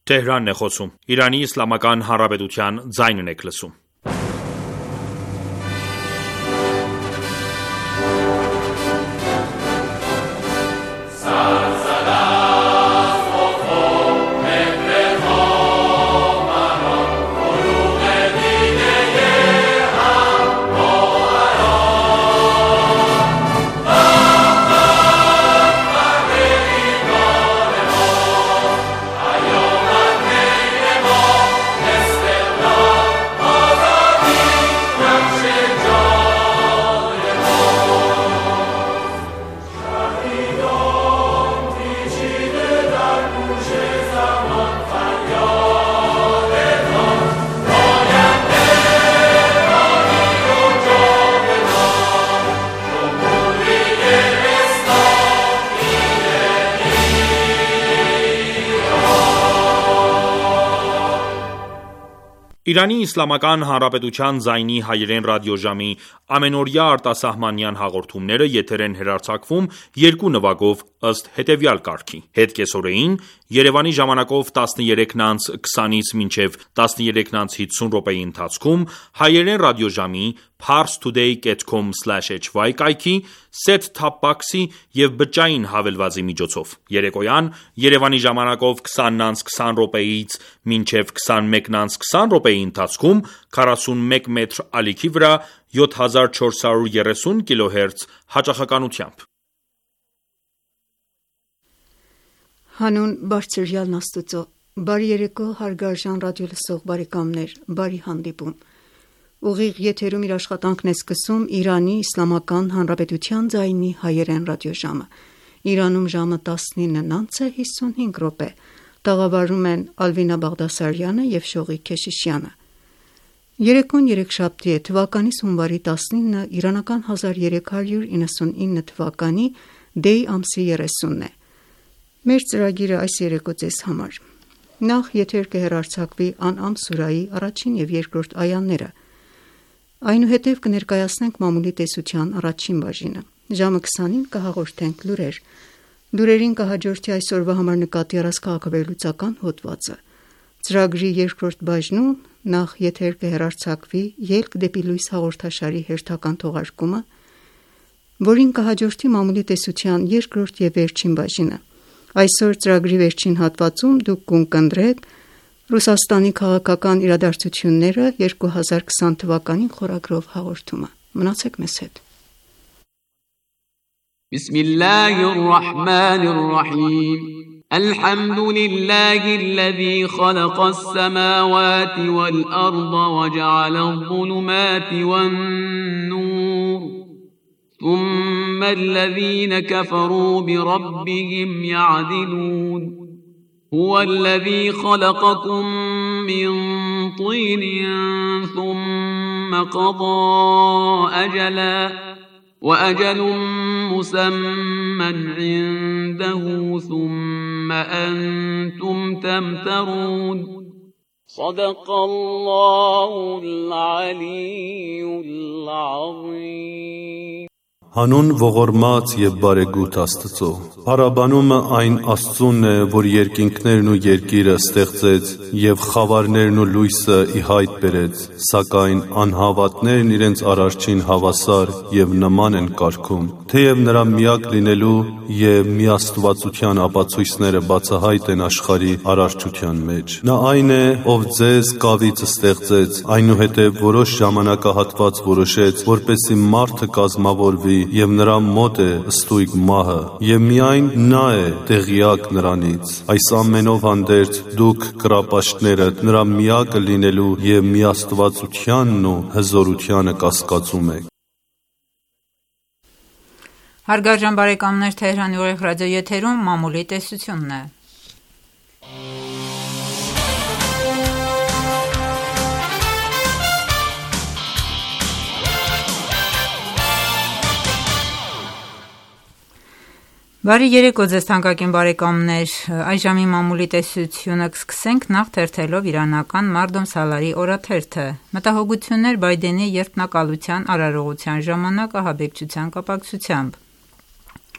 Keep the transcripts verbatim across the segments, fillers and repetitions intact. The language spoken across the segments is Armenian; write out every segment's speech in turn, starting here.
Թեհրանն է խոսում։ Իրանի Իսլամական Հանրապետության ձայնն եք լսում։ Իրանի Իսլամական Հանրապետության ձայնի հայերեն ռադիոժամի ամենօրյա արտասահմանյան հաղորդումները եթեր են հեռարձակվում երկու նվագով ըստ հետևյալ կարգի. Հետ կեսօրեին Երևանի ժամանակով տասներեքն անց քսանից մինչև տասներեքն անց հիսուն րոպեի ընթացքում հայերեն ռադիոժամի parstoday dot com slash h y կայքի set-top box-ի և բջջային հավելվածի միջոցով։ Երեկոյան Երևանի ժամանակով քսանն անց քսան րոպեից մինչև քսանմեկն անց քսան րոպեի ընթացքում քառասունմեկ մետր ալիքի վրա յոթ հազար չորս հարյուր երեսուն կիլոհերց հաճախականությամբ։ Հանուն բարձրյալն Աստծո, բարի երեկո հարգարժան ռադիոլսող բարեկամներ, բարի հանդիպում։ Ուղիղ եթերում իր աշխատանքն է սկսում Իրանի Իսլամական Հանրապետության ձայնի հայերեն ռադիոժամը։ Իրանում ժամը տասնինն անց է հիսունհինգ րոպե։ Տաղավարում են Ալվինա Բաղդասարյանը և Շողիկ Քեշիշյանը։ Երեկոն երեքշաբթի է, թվականիս հունվարի տասնինը, իրանական հազար երեք հարյուր իննսունինը թվականի դեյ ամսի երեսունն է։ Մեր ծրագիրը այս երեկո ձեզ համար։ Նախ եթեր կհեռարձակվի Ան'ամ սուրայի առաջին և երկրորդ այաները։ Այնուհետև կներկայացնենք մամուլի տեսության առաջին բաժինը։ Ժամը քսանին կհաղորդենք լուրեր։ Լուրերին կհաջորդի այսօրվա համար նկատի առած քաղաքավարլուծական հոդվածը։ Ծրագրի երկրորդ բաժնում նախ եթեր կհեռարձակվի Ելք դեպի լույս հաղորդաշարի հերթական թողարկումը, որին կհաջորդի մամուլի տեսության երկրորդ և վերջին բաժինը։ Այսօր ծրագրի վերջին հատվածում դուք կընկերեք Ռուսաստանի քաղաքական իրադարձությունները երկու հազար քսան թվականին խորագրով հաղորդումը։ Մնացեք մեզ հետ։ Բիսմիլլահիռռահմանիռռահիմ Alhamdulillahi alladhi khalaqa as-samawati wal-arda wa ja'ala adh-dhulumati wan-nur ثم الذين كفروا بربهم يعدلون هو الذي خلقكم من طين ثم قضى أجلا وأجل مسمى عنده ثم أنتم تمترون صدق الله العلي العظيم Հանուն ողորմած և բարեգութ Աստծո, փառաբանումը այն Աստծուն է, որ երկինքներն ու երկիրը ստեղծեց և խավարներն ու լույսը ի հայտ բերեց, սակայն անհավատներն իրենց Արարչին հավասար և նման են կարգում, թեև նրա միակ լինելու և միաստվածության ապացույցները բացահայտ են աշխարհի արարչության մեջ։ Նա այն է, ով ձեզ կավից ստեղծեց, այնուհետև որոշ ժամանակահատված որոշեց, որպեսզի մարդը կազմավորվի և նրա մոտ է ստույգ մահը, և միայն նա է տեղյակ նրանից։ Այս ամենով հանդերձ դուք կռապաշտները նրա միակը լինելու և միաստվածությանն ու հզորությանը կասկածում եք։ Հարգարժան բարեկամներ, Թեհրանի ուղիղ ռադիոեթերում մամուլի տեսությունն է։ Բարի երեկո ձեզ թանկագին բարեկամներ, այժմի մամուլի տեսությունը կսկսենք նախ թերթելով իրանական Մարդոմ Սալարի օրաթերթը։ Մտահոգություններ Բայդենի երդմնակալության արարողության ժամանակ ահաբեկչության կապակցությամբ։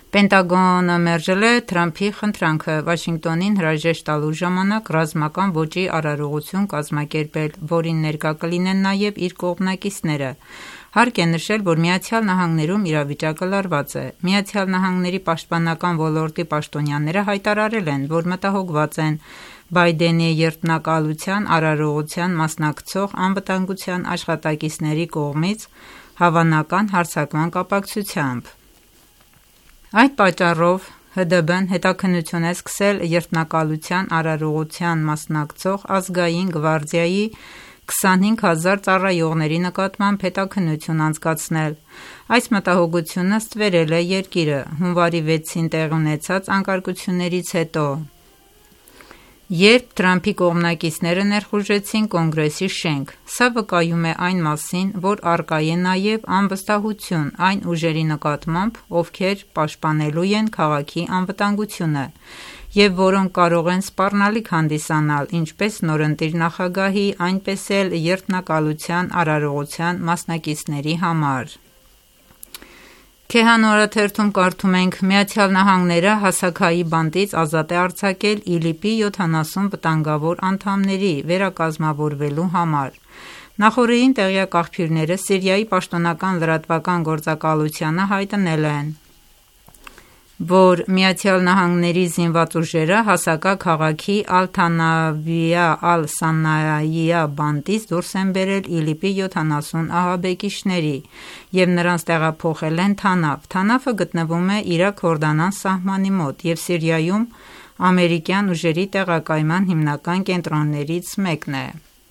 Պենտագոնը մերժել է Թրամփի խնդրանքը Վաշինգտոնին հրաժեշտ տալու ժամանակ ռազմական ոճի արարողություն կազմակերպել, որին ներկա կլինեն նաև իր կողմնակիցները։ Հարկ է նշել, որ Միացյալ Նահանգներում իրավիճակը լարված է։ Միացյալ Նահանգների պաշտպանական ոլորտի պաշտոնյաները հայտարարել են, որ մտահոգված են Բայդենի երդմնակալության արարողության մասնակցող անվտանգության աշխատակիցների կողմից հավանական հարձակման կապակցությամբ։ Այդ պատճառով Հ D B-ն հետաքննություն է սկսել երդմնակալության արարողության մասնակցող ազգային գվարդիայի քսանհինգ հազար ծառայողների նկատմամբ հետաքննություն անցկացնել։ Այս մտահոգությունը ստվերել է երկիրը հունվարի վեցին տեղի ունեցած անկարգություններից հետո, երբ Թրամփի կողմնակիցները ներխուժեցին Կոնգրեսի շենք։ Սա վկայում է այն մասին, որ առկա է նաև անվստահություն այն ուժերի նկատմամբ, ովքեր պաշտպանելու են քաղաքի անվտանգությունը և որոնք կարող են սպառնալիք հանդիսանալ ինչպես նորընտիր նախագահի, այնպես էլ երդմնակալության արարողության մասնակիցների համար։ Քեհան օրաթերթում կարդում ենք. Միացյալ Նահանգները հասակայի բանտից ազատ է արձակել ԻԼԻՊ-ի յոթանասուն վտանգավոր անդամների վերակազմավորվելու համար։ Նախօրեին տեղյակ աղբյուրները Սիրիայի պաշտոնական լրատվական գործակալությանը հայտնել են, որ Միացյալ Նահանգների զինված ուժերը հասակա քաղաքի Ալ-Թանավիա Ալ-Սանայիա բանտից դուրս են բերել ԻԼԻՊ-ի յոթանասուն ահաբեկիչների և նրանց տեղափոխել են Թանավ։ Թանավը գտնվում է Իրաք-Հորդանան սահմանի մոտ և Սիրիայում ամերիկյան ուժերի տեղակայման հիմնական կենտրոններից մեկն է։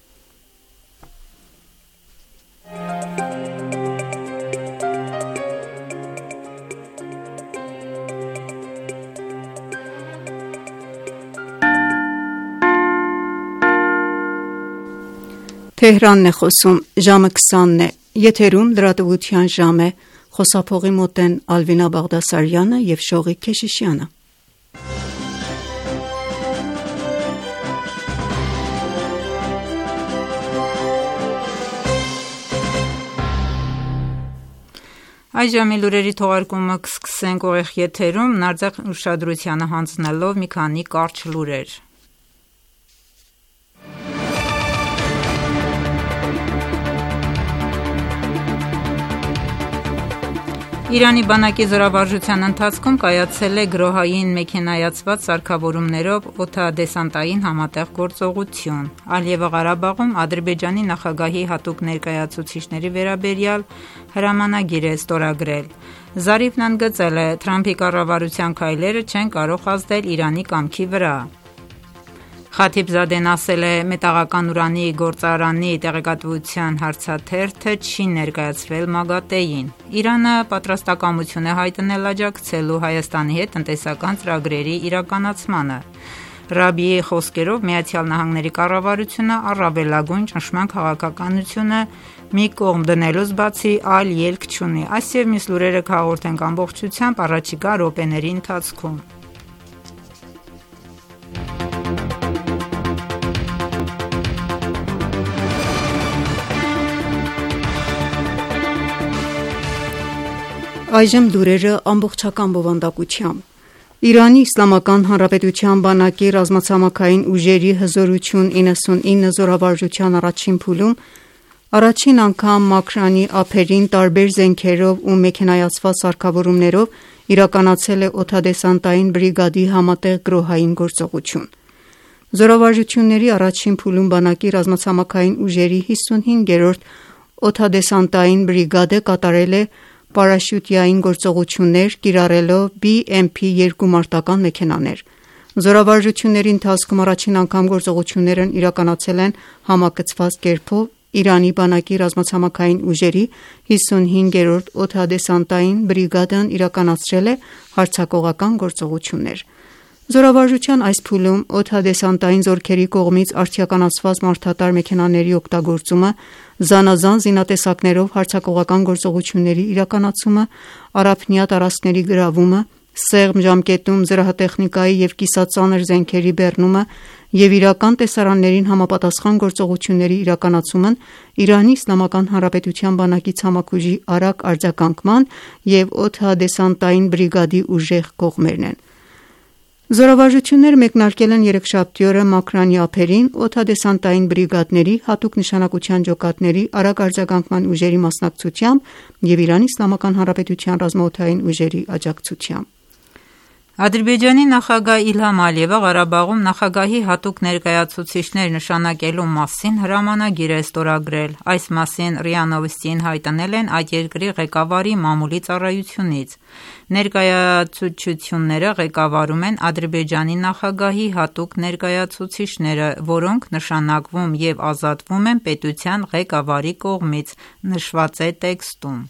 Թեհրանն է խոսում, ժամը քսանն է, եթերում լրատվության ժամ է, խոսափողի մոտ են Ալվինա Բաղդասարյանը և Շողիկ Քեշիշյանը։ Այս ժամի լուրերի թողարկումը կսկսենք ուղիղ եթերում նարձախ ուշադրությանը հանձնելով մի քանի կարճ լուրեր։ Իրանի բանակի զորավարժության ընթացքում կայացել է գրոհային մեքենայացված սարքավորումներով օդադեսանտային համատեղ գործողություն։ Ալիևը Ղարաբաղում Ադրբեջանի նախագահի հատուկ ներկայացուցիչների վերաբերյալ հրամանագիր է ստորագրել։ Զարիֆն ընդգծել է. Թրամփի կառավարության քայլերը չեն կարող ազդել Իրանի կամքի վրա։ Խաթիբզադեն ասել է. մետաղական ուրանի գործարանի տեղեկատվության հարցաթերթը չի ներկայացվել ՄԱԳԱՏԵ-ին։ Իրանը պատրաստակամություն է հայտնել աջակցելու Հայաստանի հետ տնտեսական ծրագրերի իրականացմանը։ Ռաբիի խոսքերով Միացյալ Նահանգների կառավարությունը առավելագույն ճնշման քաղաքականությունը մի կողմ դնելուց բացի այլ ելք չունի։ Այս և մյուս լուրերը կհաղորդենք ամբողջությամբ առաջիկա րոպեների ընթացքում։ Այժմ լուրերը ամբողջական բովանդակությամբ։ Իրանի Իսլամական Հանրապետության բանակի ռազմացամաքային ուժերի հզորություն իննսունինը զորավարժության առաջին փուլում առաջին անգամ Մաքրանի ափերին տարբեր զենքերով ու մեքենայացված սարքավորումներով իրականացել է օդադեսանտային բրիգադի համատեղ գրոհային գործողություն։ Զորավարժությունների առաջին փուլում բանակի ռազմացամաքային ուժերի հիսունհինգերորդ օդադեսանտային բրիգադը կատարել է պարաշյուտային գործողություններ, կիրառելով բի էմ փի երկու մարտական մեքենաներ։ Զորավարժությունների ընթացքում առաջին անգամ գործողություններն իրականացել են համակցված կերպով Իրանի բանակի ռազմացամաքային ուժերի հիսունհինգերորդ օդադեսանտային բրիգադն իրականացրել է հարձակողական գործողություններ։ Զորավարժության այս փուլում օդադեսանտային զորքերի կողմից արդիականացված մարդատար մեքենաների օգտագործումը, զանազան զինատեսակներով հարձակողական գործողությունների իրականացումը, առափնյա տարածքների գրավումը, Սեղմ ժամկետում զրահատեխնիկայի և կիսածանր զենքերի բեռնումը և իրական տեսարաններին համապատասխան գործողությունների իրականացումն Իրանի Իսլամական Հանրապետության բանակի ցամաքուժի արագ արձագանքման և օդադեսանտային բրիգադի ուժեղ կողմերն են։ Զորավարժությունները մեկնարկել են երեքշաբթի օրը Մաքրանի ափերին օդադեսանտային բրիգադների, հատուկ նշանակության ջոկատների արագ արձագանքման ուժերի մասնակցությամբ և Իրանի Իսլամական Հանրապետության ռազմաօդային ուժերի աջակցությամբ։ Ադրբեջանի նախագահ Իլհամ Ալիևը Ղարաբաղում նախագահի հատուկ ներկայացուցիչներ նշանակելու մասին հրամանագիր է ստորագրել։ Այս մասին ՌԻԱ Նովոստիին հայտնել են այդ երկրի ղեկավարի մամուլի ծառայությունից։ Ներկայացուցչությունները ղեկավարում են Ադրբեջանի նախագահի հատուկ ներկայացուցիչները, որոնք նշանակվում և ազատվում են պետության ղեկավարի կողմից, նշված է տեքստում։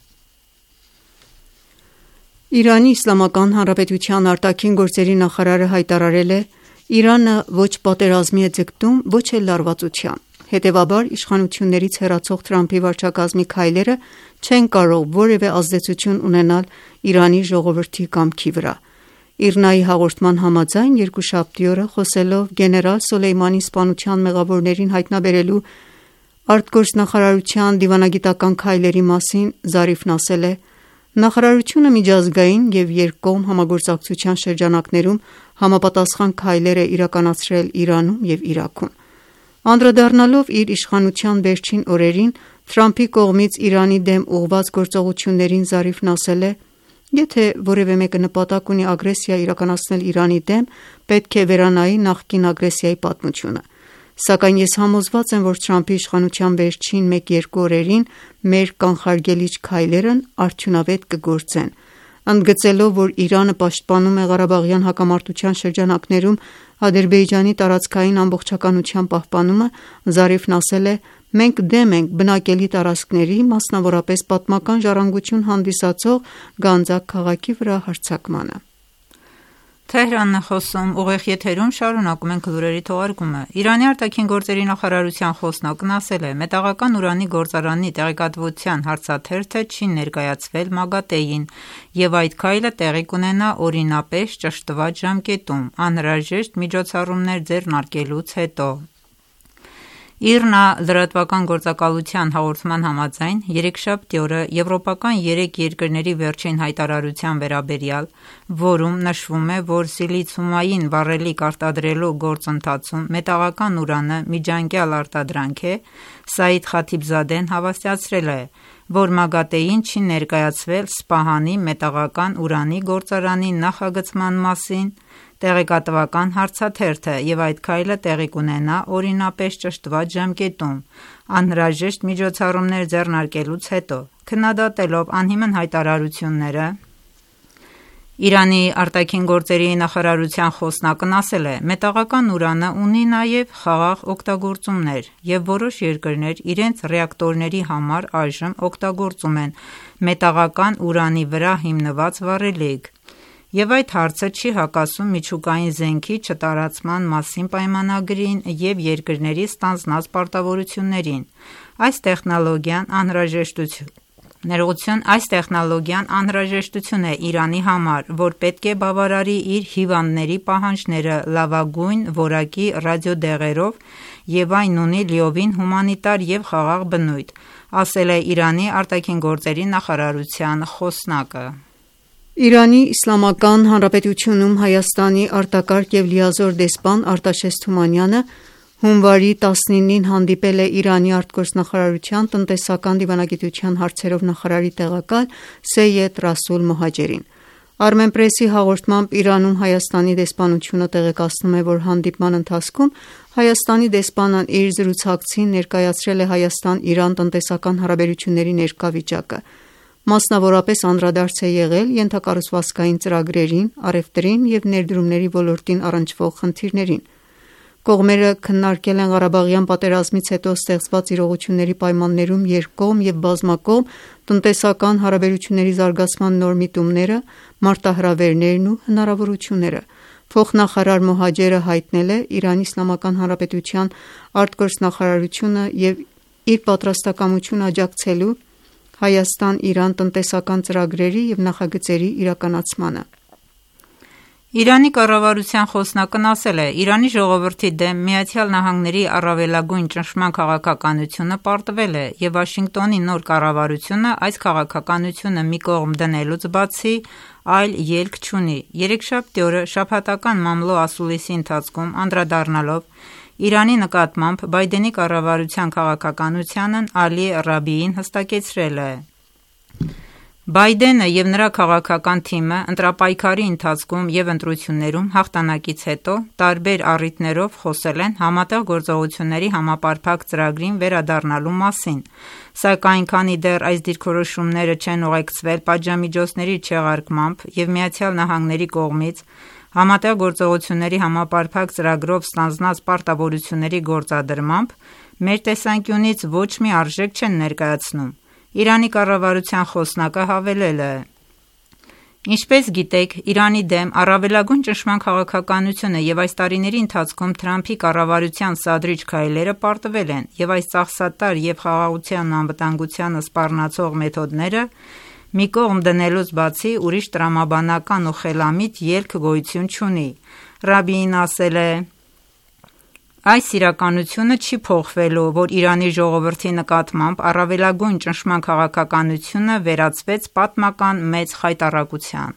Իրանի Իսլամական Հանրապետության արտաքին գործերի նախարարը հայտարարել է. «Իրանը ոչ պատերազմի է ձգտում, ոչ էլ լարվածության։ Հետևաբար իշխանություններից հեռացող Թրամփի վարչակազմի քայլերը չեն կարող որևէ ազդեցություն ունենալ Իրանի ժողովրդի կամքի վրա»։ ԻՌՆԱ-ի հաղորդման համաձայն երկուշաբթի օրը խոսելով գեներալ Սոլեյմանի սպանության մեղավորներին հայտնաբերելու արտգործնախարարության դիվանագիտական քայլերի մասին Զարիֆն ասել է. «Նախարարությունը միջազգային և երկկողմ համագործակցության շրջանակներում համապատասխան քայլեր է իրականացրել Իրանում և Իրաքում»։ Անդրադառնալով իր իշխանության վերջին օրերին Թրամփի կողմից Իրանի դեմ ուղղված գործողություններին Զարիֆն ասել է. «Եթե որևէ մեկը նպատակ ունի ագրեսիա իրականացնել Իրանի դեմ, պետք է վերանայի նախկին ագրեսիայի պատմությունը։ Սակայն ես համոզված եմ, որ Թրամփի իշխանության վերջին մեկ-երկու օրերին մեր կանխարգելիչ քայլերն արդյունավետ կգործեն»։ Ընդգծելով, որ Իրանը պաշտպանում է ղարաբաղյան հակամարտության շրջանակներում Ադրբեջանի տարածքային ամբողջականության պահպանումը, Զարիֆն ասել է. «Մենք դեմ ենք բնակելի տարածքների, մասնավորապես պատմական ժառանգություն հանդիսացող Գանձակ քաղաքի վրա հարձակմանը»։ Իրանի ԱԳ նախարարության խոսնակն ասել է. «Մետաղական ուրանի գործարանի տեղեկատվության հարցաթերթը չի ներկայացվել ՄԱԳԱՏԷ-ին, և այդ քայլը տեղի կունենա օրինապես ճշտված ժամկետում, անհրաժեշտ միջոցառումներ ձեռնարկելուց հետո»։ ԻՌՆԱ լրատվական գործակալության հաղորդման համաձայն երեքշաբթի օրը եվրոպական երեք երկրների վերջին հայտարարության վերաբերյալ, որում նշվում է, որ սիլիցիումային վառելիք արտադրելու գործընթացում մետաղական ուրանը միջանկյալ արտադրանք է, Սաիդ Խաթիբզադեն հավաստիացրել է, որ ՄԱԳԱՏԷ-ին չի ներկայացվել Սպահանի մետաղական ուրանի գործարանի նախագծման մասին տեղեկատվական հարցաթերթը և այդ քայլը տեղի կունենա օրինապես ճշտված ժամկետում, անհրաժեշտ միջոցառումներ ձեռնարկելուց հետո։ Քննադատելով անհիմն հայտարարությունները, Իրանի ԱԳ նախարարության խոսնակն ասել է. «Մետաղական ուրանը ունի նաև խաղաղ օգտագործումներ, և որոշ երկրներ իրենց ռեակտորների համար այժմ օգտագործում են մետաղական ուրանի վրա հիմնված վառելիք, և այդ հարցը չի հակասում միջուկային զենքի չտարածման մասին պայմանագրին և երկրների ստանձնած պարտավորություններին։ Այս տեխնոլոգիան անհրաժեշտություն է Իրանի համար, որ պետք է բավարարի իր հիվանդների պահանջները լավագույն որակի ռադիոդեղերով և այն ունի լիովին հումանիտար և խաղաղ բնույթ», ասել է Իրանի ԱԳ նախարարության խոսնակը։ Իրանի Իսլամական Հանրապետությունում Հայաստանի արտակարգ և լիազոր դեսպան Արտաշես Թումանյանը հունվարի տասնինին հանդիպել է Իրանի արտգործնախարարության տնտեսական դիվանագիտության հարցերով նախարարի տեղակալ Սեյեդ Ռասուլ Մոհաջերին։ Armenpress-ի հաղորդմամբ Իրանում Հայաստանի դեսպանությունը տեղեկացնում է, որ հանդիպման ընթացքում Հայաստանի դեսպանն իր զրուցակցին ներկայացրել է Հայաստան-Իրան տնտեսական հարաբերությունների ներկա վիճակը։ Մասնավորապես անդրադարձ է եղել ենթակառուցվածքային ծրագրերին, առևտրին և ներդրումների ոլորտին առնչվող խնդիրներին։ Կողմերը քննարկել են Ղարաբաղյան պատերազմից հետո ստեղծված իրողությունների պայմաններում երկկողմ և բազմակողմ տնտեսական հարաբերությունների զարգացման նոր միտումները, մարտահրավերներն ու հնարավորությունները։ Փոխնախարար Մոհաջերը հայտնել է Իրանի Իսլամական Հանրապետության արտգործնախարարությունը և իր պատրաստակամությունը աջակցելու Հայաստան-Իրան տնտեսական ծրագրերի և նախագծերի իրականացմանը։ Իրանի կառավարության խոսնակն ասել է. «Իրանի ժողովրդի դեմ Միացյալ Նահանգների առավելագույն ճնշման քաղաքականությունը պարտվել է և Վաշինգտոնի նոր կառավարությունը այս քաղաքականությունը մի կողմ դնելուց բացի այլ ելք չունի»։ Երեքշաբթի օրը շաբաթական մամլո ասուլիսի ընթացքում անդրադառնալով Իրանի նկատմամբ Բայդենի կառավարության քաղաքականությանն Ալի Ռաբիին հստակեցրել է. «Բայդենը և նրա քաղաքական թիմը ընտրապայքարի ընթացքում և ընտրություններում հաղթանակից հետո տարբեր առիթներով խոսել են Համատեղ գործողությունների համապարփակ ծրագրին վերադառնալու մասին, սակայն քանի դեռ այս դիրքորոշումները չեն ուղեկցվել պատժամիջոցների չեղարկմամբ և Միացյալ Նահանգների կողմից Համատեղ գործողությունների համապարփակ ծրագրով ստանձնած պարտավորությունների գործադրմամբ, մեր տեսանկյունից ոչ մի արժեք չեն ներկայացնում»։ Իրանի կառավարության խոսնակը հավելել է. «Ինչպես գիտեք, Իրանի դեմ առավելագույն ճնշման քաղաքականությունը և այս տարիների ընթացքում Թրամփի կառավարության սադրիչ քայլերը պարտվել են, և այս ծախսատար և խաղաղությանն ու անվտանգությանը սպառնացող մեթոդները մի կողմ դնելուց բացի ուրիշ տրամաբանական ու խելամիտ ելք գոյություն չունի»։ Ռաբիին ասել է. «Այս իրականությունը չի փոխվելու, որ Իրանի ժողովրդի նկատմամբ առավելագույն ճնշման քաղաքականությունը վերածվեց պատմական մեծ խայտառակության»։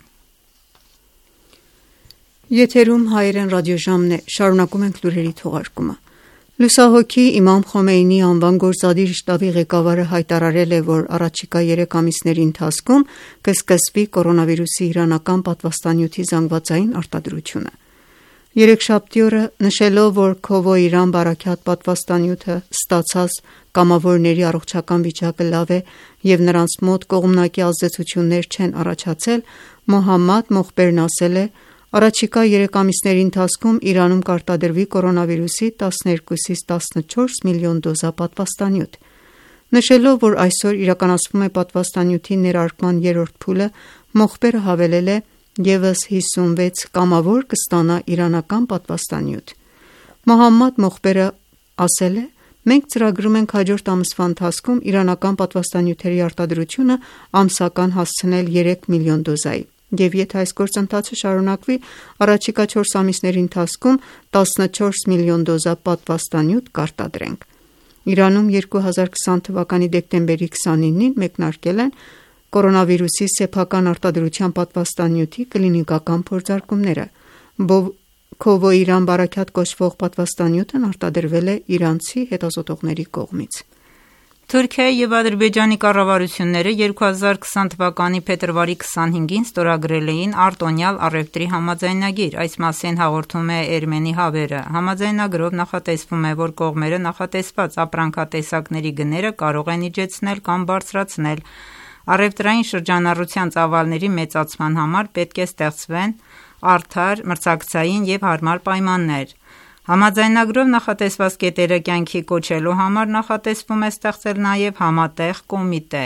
Եթերում հայերեն ռադիոժամն է, շարունակում ենք լուրերի թողարկումը։ Լուսահոգի Իմամ Խոմեյնիի անվան գործադիր շտաբի ղեկավարը հայտարարել է, որ առաջիկա երեք ամիսների ընթացքում կսկսվի կորոնավիրուսի իրանական պատվաստանյութի զանգվածային արտադրությունը։ Երեքշաբթի օրը նշելով, որ Քովո-Իրան բարաքաթ պատվաստանյութը ստացած կամավորների առողջական վիճակը լավ է և նրանց մոտ կողմնակի ազդեցություններ չեն առաջացել, Մոհամմադ Մոխբերն ասել է. «Առաջիկա երեք ամիսների ընթացքում Իրանում կարտադրվի կորոնավիրուսի տասներկուից տասնչորս միլիոն դոզա պատվաստանյութ»։ Նշելով, որ այսօր իրականացվում է պատվաստանյութի ներարկման երրորդ փուլը, Մոխբերը հավելել է. «Եվս հիսունվեց կամավոր կստանա իրանական պատվաստանյութ»։ Մոհամմադ Մոխբերը ասել է. «Մենք ծրագրում ենք հաջորդ ամսվա ընթացքում իրանական պատվաստանյութերի արտադրությունը ամսական հասցնել երեք միլիոն դոզայի, և եթե այս գործընթացը շարունակվի, առաջիկա չորս ամիսների ընթացքում տասնչորս միլիոն դոզա պատվաստանյութ կարտադրենք»։ Իրանում երկու հազար քսան թվականի դեկտեմբերի քսանինին մեկնարկել են կորոնավիրուսի սեփական արտադրության պատվաստանյութի կլինիկական փորձարկումները։ Քովո-Իրան բարաքաթ կոչվող պատվաստանյութն արտադրվել է իրանցի հետազոտողների կողմից։ Թուրքիայի և Ադրբեջանի կառավարությունները երկու հազար քսան թվականի փետրվարի քսանհինգին ստորագրել էին արտոնյալ առևտրի համաձայնագիր։ Այս մասին հաղորդում է Էրմենի Հավերը։ Համաձայնագրով նախատեսվում է, որ կողմերը նախատեսված ապրանքատեսակների գները կարող են իջեցնել կամ բարձրացնել։ Առևտրային շրջանառության ծավալների մեծացման համար պետք է ստեղծվեն արդար, մրցակցային և հարմար պայմաններ։ Համաձայնագրով նախատեսված կետերը կյանքի կոչելու համար նախատեսվում է ստեղծել նաև համատեղ կոմիտե։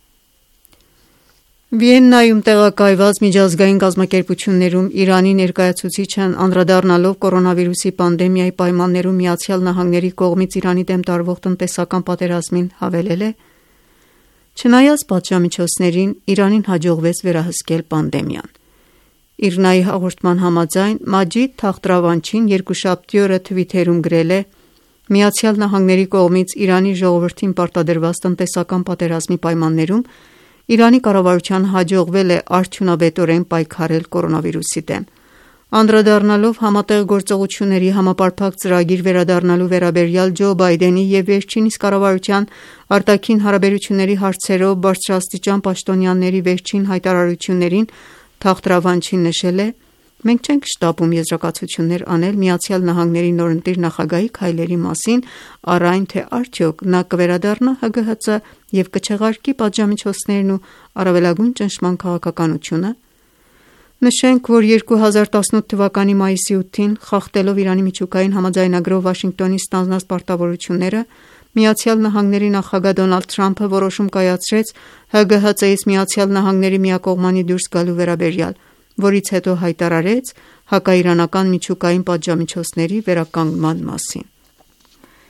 Վիեննայում տեղակայված միջազգային կազմակերպություններում Իրանի ներկայացուցիչն անդրադառնալով կորոնավիրուսի պանդեմիայի պայմաններում Միացյալ Նահանգների կողմից Իրանի դեմ տարվող տնտեսական պատերազմին հավելել է. «Չնայած պատժամիջոցներին, Իրանին հաջողվեց վերահսկել պանդեմիան»։ ԻՌՆԱ-ի հաղորդման համաձայն Մաջիդ Թախտրավանչին երկուշաբթի օրը թվիթերում գրել է. «Միացյալ Նահանգների կողմից Իրանի ժողովրդին պարտադրված տնտեսական պատերազմի պայմաններում Իրանի կառավարությանը հաջողվել է արդյունավետորեն պայքարել կորոնավիրուսի դեմ»։ Անդրադառնալով Համատեղ գործողությունների համապարփակ ծրագիր վերադառնալու վերաբերյալ Ջո Բայդենի և վերջինիս կառավարության արտաքին հարաբերությունների հարցերով բարձրաստիճան պաշտոնյաների վերջին հայտարարություններին, Թախտրավանչին նշել է. «Մենք չենք շտապում եզրակացություններ անել Միացյալ Նահանգների նորընտիր նախագահի քայլերի մասին առ այն, թե արդյոք նա կվերադառնա Հ Գ Հ Ծ և կչեղարկի պատժամիջոցներն ու առավելագույն ճնշման քաղաքականությունը»։ Նշենք, որ երկու հազար տասնութ թվականի մայիսի ութին, խախտելով Իրանի միջուկային համաձայնագրով Վաշինգտոնի ստանձնած պարտավորությունները, Միացյալ Նահանգների նախագահ Դոնալդ Թրամփը որոշում կայացրեց Հ Գ Հ Ծ-ից Միացյալ Նահանգների միակողմանի դուրս գալու վերաբերյալ, որից հետո հայտարարեց հակաիրանական միջուկային պատժամիջոցների վերականգնման մասին։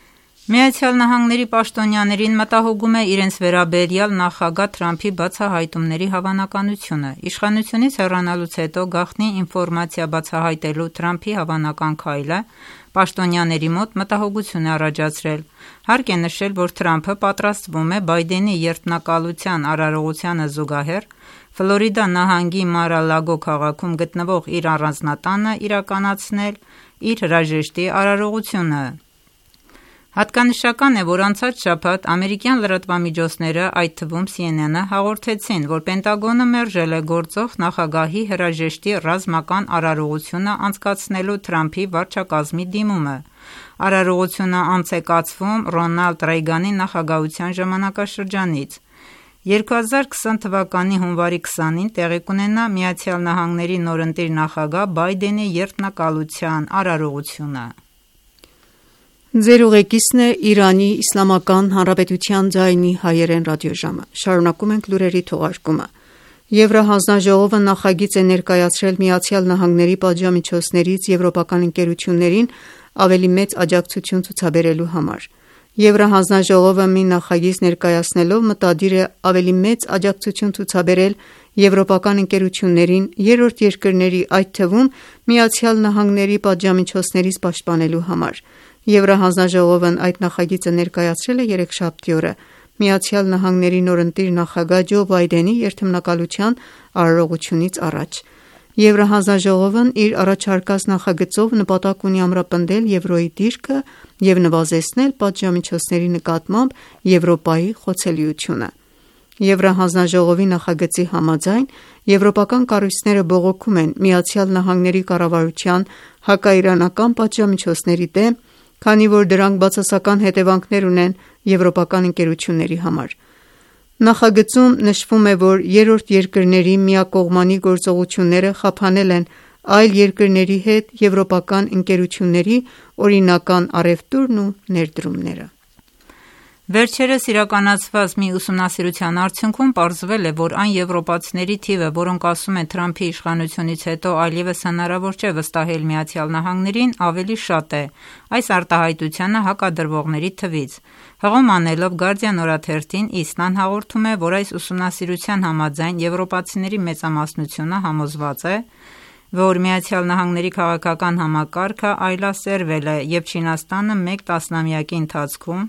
Միացյալ Նահանգների պաշտոնյաներին մտահոգում է իրենց վերաբերյալ նախագահ Թրամփի բացահայտումների հավանականությունը։ Իշխանությունից հեռանալուց հետո գաղտնի ինֆորմացիա բացահայտելու Թրամփի հավանական քայլը պաշտոնյաների մոտ մտահոգություն է առաջացրել։ Հարկ է նշել, որ Թրամփը պատրաստվում է Բայդենի երդմնակալության արարողությանը զուգահեռ Ֆլորիդա նահանգի Մար-a-Լագո քաղաքում գտնվող իր առանձնատանը իրականացնել իր հրաժեշտի արարողությունը։ Հատկանշական է, որ անցած շաբաթ ամերիկյան լրատվամիջոցները, այդ թվում C N N-ը, հաղորդեցին, որ Պենտագոնը մերժել է գործող նախագահի հրաժեշտի ռազմական արարողությունը անցկացնելու Թրամփի վարչակազմի դիմումը։ Արարողությունը անց է կացվում Ռոնալդ Ռեյգանի նախագահության ժամանակաշրջանից։ երկու հազար քսան թվականի հունվարի քսանին տեղի կունենա Միացյալ Նահանգների նորընտիր նախագահ Բայդենի երդմնակալության արարողությունը։ Ձեր ուղեկիցն է Իրանի Իսլամական Հանրապետության ձայնի հայերեն ռադիոժամը։ Շարունակում ենք լուրերի թողարկումը։ Եվրահանձնաժողովը նախագիծ է ներկայացրել Միացյալ Նահանգների պատժամիջոցներից եվրոպական ընկերություններին ավելի մեծ աջակցություն ցուցաբերելու համար։ Եվրահանձնաժողովը մի նախագիծ ներկայացնելով մտադիր է ավելի մեծ աջակցություն ցուցաբերել եվրոպական ընկերություններին երրորդ երկրների, այդ թվում Միացյալ Նահանգների պատժամիջոցներից պաշտպանելու համար։ Եվրահանձնաժողովն այդ նախագիծը ներկայացրել է երեքշաբթի օրը Միացյալ Նահանգների նորընտիր նախագահ Ջո Բայդենի երդմնակալության արարողությունից առաջ։ Եվրահանձնաժողովն իր առաջարկած նախագծով նպատակ ունի ամրապնդել եվրոյի դիրքը և նվազեցնել պատժամիջոցների նկատմամբ Եվրոպայի խոցելիությունը։ Եվրահանձնաժողովի նախագծի համաձայն եվրոպական կառույցները բողոքում են Միացյալ Նահանգների կառավարության հակաիրանական պատժամիջոցների դեմ, քանի որ դրանք բացասական հետևանքներ ունեն եվրոպական ընկերությունների համար։ Նախագծում նշվում է, որ երրորդ երկրների միակողմանի գործողությունները խափանել են այլ երկրների հետ եվրոպական ընկերությունների օրինական առևտուրն ու ներդրումները։ Վերջերս իրականացված մի ուսումնասիրության արդյունքում պարզվել է, որ այն եվրոպացիների թիվը, որոնք ասում են Թրամփի իշխանությունից հետո այլևս հնարավոր չէ վստահել Միացյալ Նահանգներին, ավելի շատ է այս արտահայտությանը հակադրվողների թվից։ Հղում անելով Guardian օրաթերթին, Իսնան հաղորդում է, որ այս ուսումնասիրության համաձայն եվրոպացիների մեծամասնությունը համոզված է, որ Միացյալ Նահանգների քաղաքական համակարգը այլասերվել է և Չինաստանը մեկ տասնամյակի ընթացքում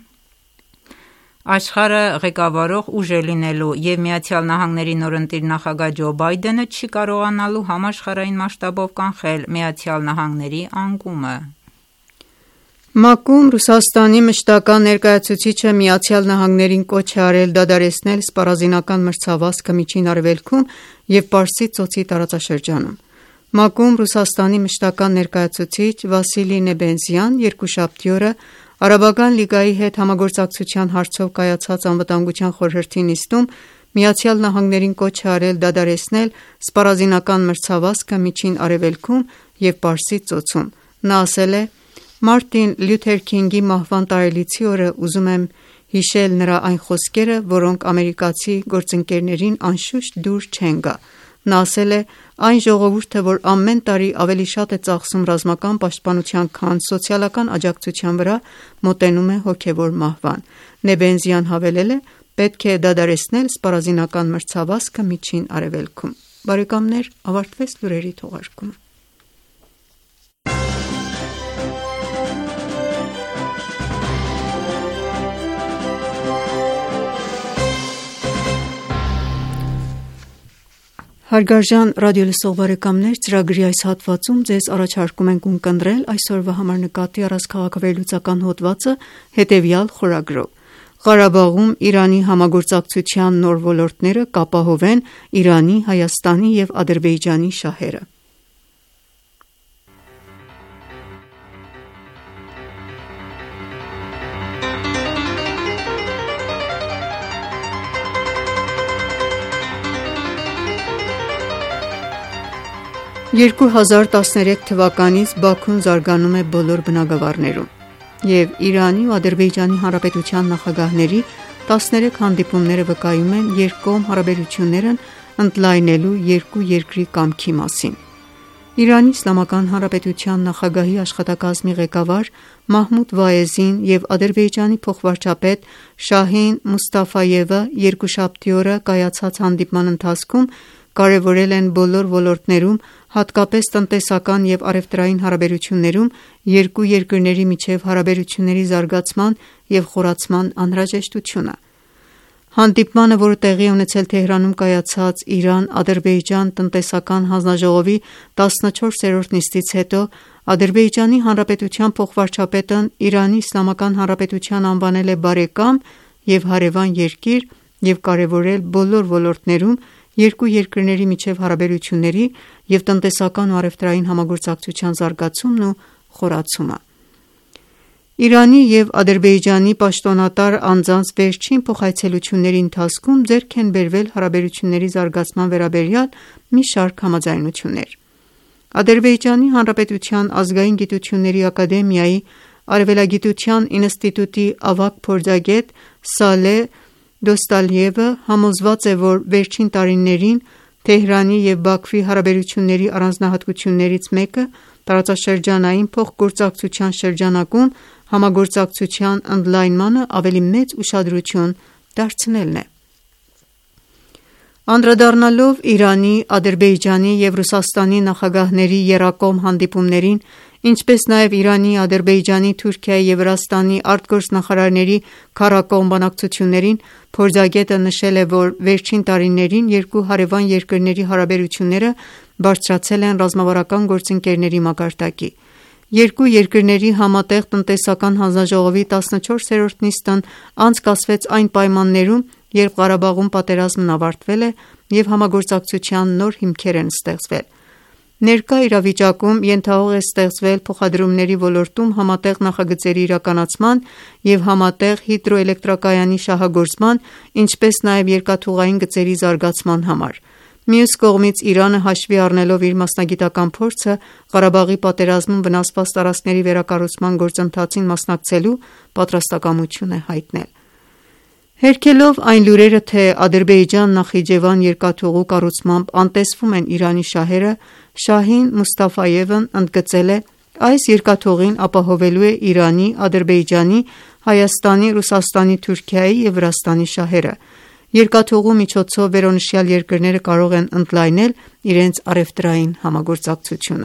աշխարհը ղեկավարող ուժ է լինելու, և Միացյալ Նահանգների նորընտիր նախագահ Ջո Բայդենը չի կարողանալու համաշխարհային մասշտաբով կանխել Միացյալ Նահանգների անկումը։ ՄԱԿ-ում Ռուսաստանի մշտական ներկայացուցիչը Միացյալ Նահանգներին կոչ է արել դադարեցնել սպառազինական մրցավազքը Միջին Արևելքում և Պարսից ծոցի տարածաշրջանում։ ՄԱԿ-ում Ռուսաստանի մշտական ներկայացուցիչ Վասիլի Նեբենզյան երկուշաբթի օրը Արաբական լիգայի հետ համագործակցության հարցով կայացած Անվտանգության խորհրդի նիստում Միացյալ Նահանգներին կոչ է արել դադարեցնել սպառազինական մրցավազքը Միջին Արևելքում և Պարսից ծոցում։ Նա ասել է. «Մարտին Լյութեր Քինգի մահվան տարելիցի օրը ուզում եմ հիշել նրա այն խոսքերը, որոնք ամերիկացի գործընկերներին անշուշտ դուր չեն գա։ Նա ասել է. «Այն ժողովուրդը, որ ամեն տարի ավելի շատ է ծախսում ռազմական պաշտպանության, քան սոցիալական աջակցության վրա, մոտենում է հոգևոր մահվան»։ Նեբենզյան հավելել է. «Պետք է դադարեցնել սպառազինական մրցավազքը Միջին Արևելքում»։ Բարեկամներ, ավարտվեց լուրերի թողարկումը։ Հարգարժան ռադիոլսող բարեկամներ, ծրագրի այս հատվածում ձեզ առաջարկում ենք ունկնդրել այսօրվա համար նկատի առած քաղաքավերլուծական հոդվածը հետևյալ խորագրով. Ղարաբաղում Իրանի համագործակցության նոր ոլորտները կապահովեն Իրանի, Հայաստանի և Ադրբեջանի շահերը։ երկու հազար տասներեք թվականից Բաքուն զարգանում է բոլոր բնագավառներում, և Իրանի ու Ադրբեջանի Հանրապետության նախագահների տասներեք հանդիպումները վկայում են երկկողմ հարաբերություններն ընդլայնելու երկու երկրի կամքի մասին։ Իրանի Իսլամական Հանրապետության նախագահի աշխատակազմի ղեկավար Մահմուդ Վայեզին և Ադրբեջանի փոխվարչապետ Շահին Մուստաֆայևը երկուշաբթի օրը կայացած հանդիպման ընթացքում կարևորել են բոլոր ոլորտներում, հատկապես տնտեսական և առևտրային հարաբերություններում երկու երկրների միջև հարաբերությունների զարգացման և խորացման անհրաժեշտությունը։ Հանդիպմանը, որը տեղի է ունեցել Թեհրանում կայացած Իրան-Ադրբեջան տնտեսական հանձնաժողովի տասնչորսերորդ նիստից հետո, Ադրբեջանի Հանրապետության փոխվարչապետն Իրանի Իսլամական Հանրապետության անվանել է բարեկամ և հարևան երկիր և կարևորել բոլոր ոլորտներում երկու երկրների միջև հարաբերությունների և տնտեսական ու առևտրային համագործակցության զարգացումն ու խորացումը։ Իրանի և Ադրբեջանի պաշտոնատար անձանց վերջին փոխայցելությունների ընթացքում ձեռք են բերվել հարաբերությունների զարգացման վերաբերյալ մի շարք համաձայնություններ։ Ադրբեջանի Հանրապետության Ազգային գիտությունների ակադեմիայի արևելագիտության ինստիտուտի ավագ փորձագետ Սալեհ Դոստալիևը համոզված է, որ վերջին տարիներին Թեհրանի և Բաքվի հարաբերությունների առանձնահատկություններից մեկը տարածաշրջանային փոխգործակցության շրջանակում համագործակցության ընդլայնմանը ավելի մեծ ուշադրություն դարձնելն է։ Անդրադառնալով Իրանի, Ադրբեջանի և Ռուսաստանի նախագահների եռակողմ հանդիպումներին, ինչպես նաև Իրանի, Ադրբեջանի, Թուրքիայի և Վրաստանի արտգործնախարարների քառակողմ բանակցություններին, փորձագետը նշել է, որ վերջին տարիներին երկու հարևան երկրների հարաբերությունները բարձրացել են ռազմավարական գործընկերների մակարդակի։ Երկու երկրների համատեղ տնտեսական հանձնաժողովի տասնչորսերորդ նիստն անցկացվեց այն պայմաններում, երբ Ղարաբաղում պատերազմն ավարտվել է և համագործակցության նոր հիմքեր են ստեղծվել։ Ներկա իրավիճակում ենթահող է ստեղծվել փոխադրումների ոլորտում համատեղ նախագծերի իրականացման և համատեղ հիդրոէլեկտրակայանի շահագործման, ինչպես նաև երկաթուղային գծերի զարգացման համար։ Մյուս կողմից, Իրանը հաշվի առնելով իր մասնագիտական փորձը, Ղարաբաղի պատերազմում վնասված տարածքների վերակառուցման գործընթացին մասնակցելու պատրաստակամություն է հայտնել։ Հերքելով այն լուրերը, թե Ադրբեջան-Նախիջևան երկաթուղու կառուցմամբ անտեսվում են Իրանի շահերը, Շահին Մուստաֆայևն ընդգծել է. «Այս երկաթուղին ապահովելու է Իրանի, Ադրբեջանի, Հայաստանի, Ռուսաստանի, Թուրքիայի և Վրաստանի շահերը։ Երկաթուղու միջոցով վերոնշյալ երկրները կարող են ընդլայնել իրենց առևտրային համագործակցությունը»։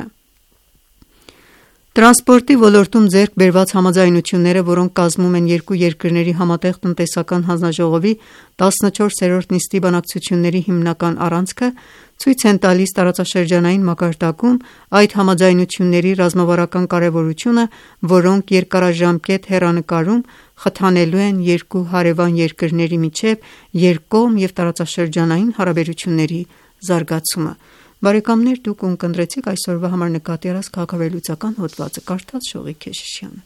Տրանսպորտի ոլորտում ձեռք բերված համաձայնությունները, որոնք կազմում են երկու երկրների համատեղ տնտեսական հանձնաժողովի տասնչորսերորդ նիստի բանակցությունների հիմնական առանցքը, ցույց են տալիս տարածաշրջանային մակարդակում այդ համաձայնությունների ռազմավարական կարևորությունը, որոնք երկարաժամկետ հեռանկարում խթանելու են երկու հարևան երկրների միջև երկկողմ և տարածաշրջանային հարաբերությունների զարգացումը։ Բարեկամներ, դուք ունկնդրեցիք այսօրվա համար նկատի առած քաղաքավերլուծական հոդվածը, կարդաց Շողիկ Քեշիշյանը։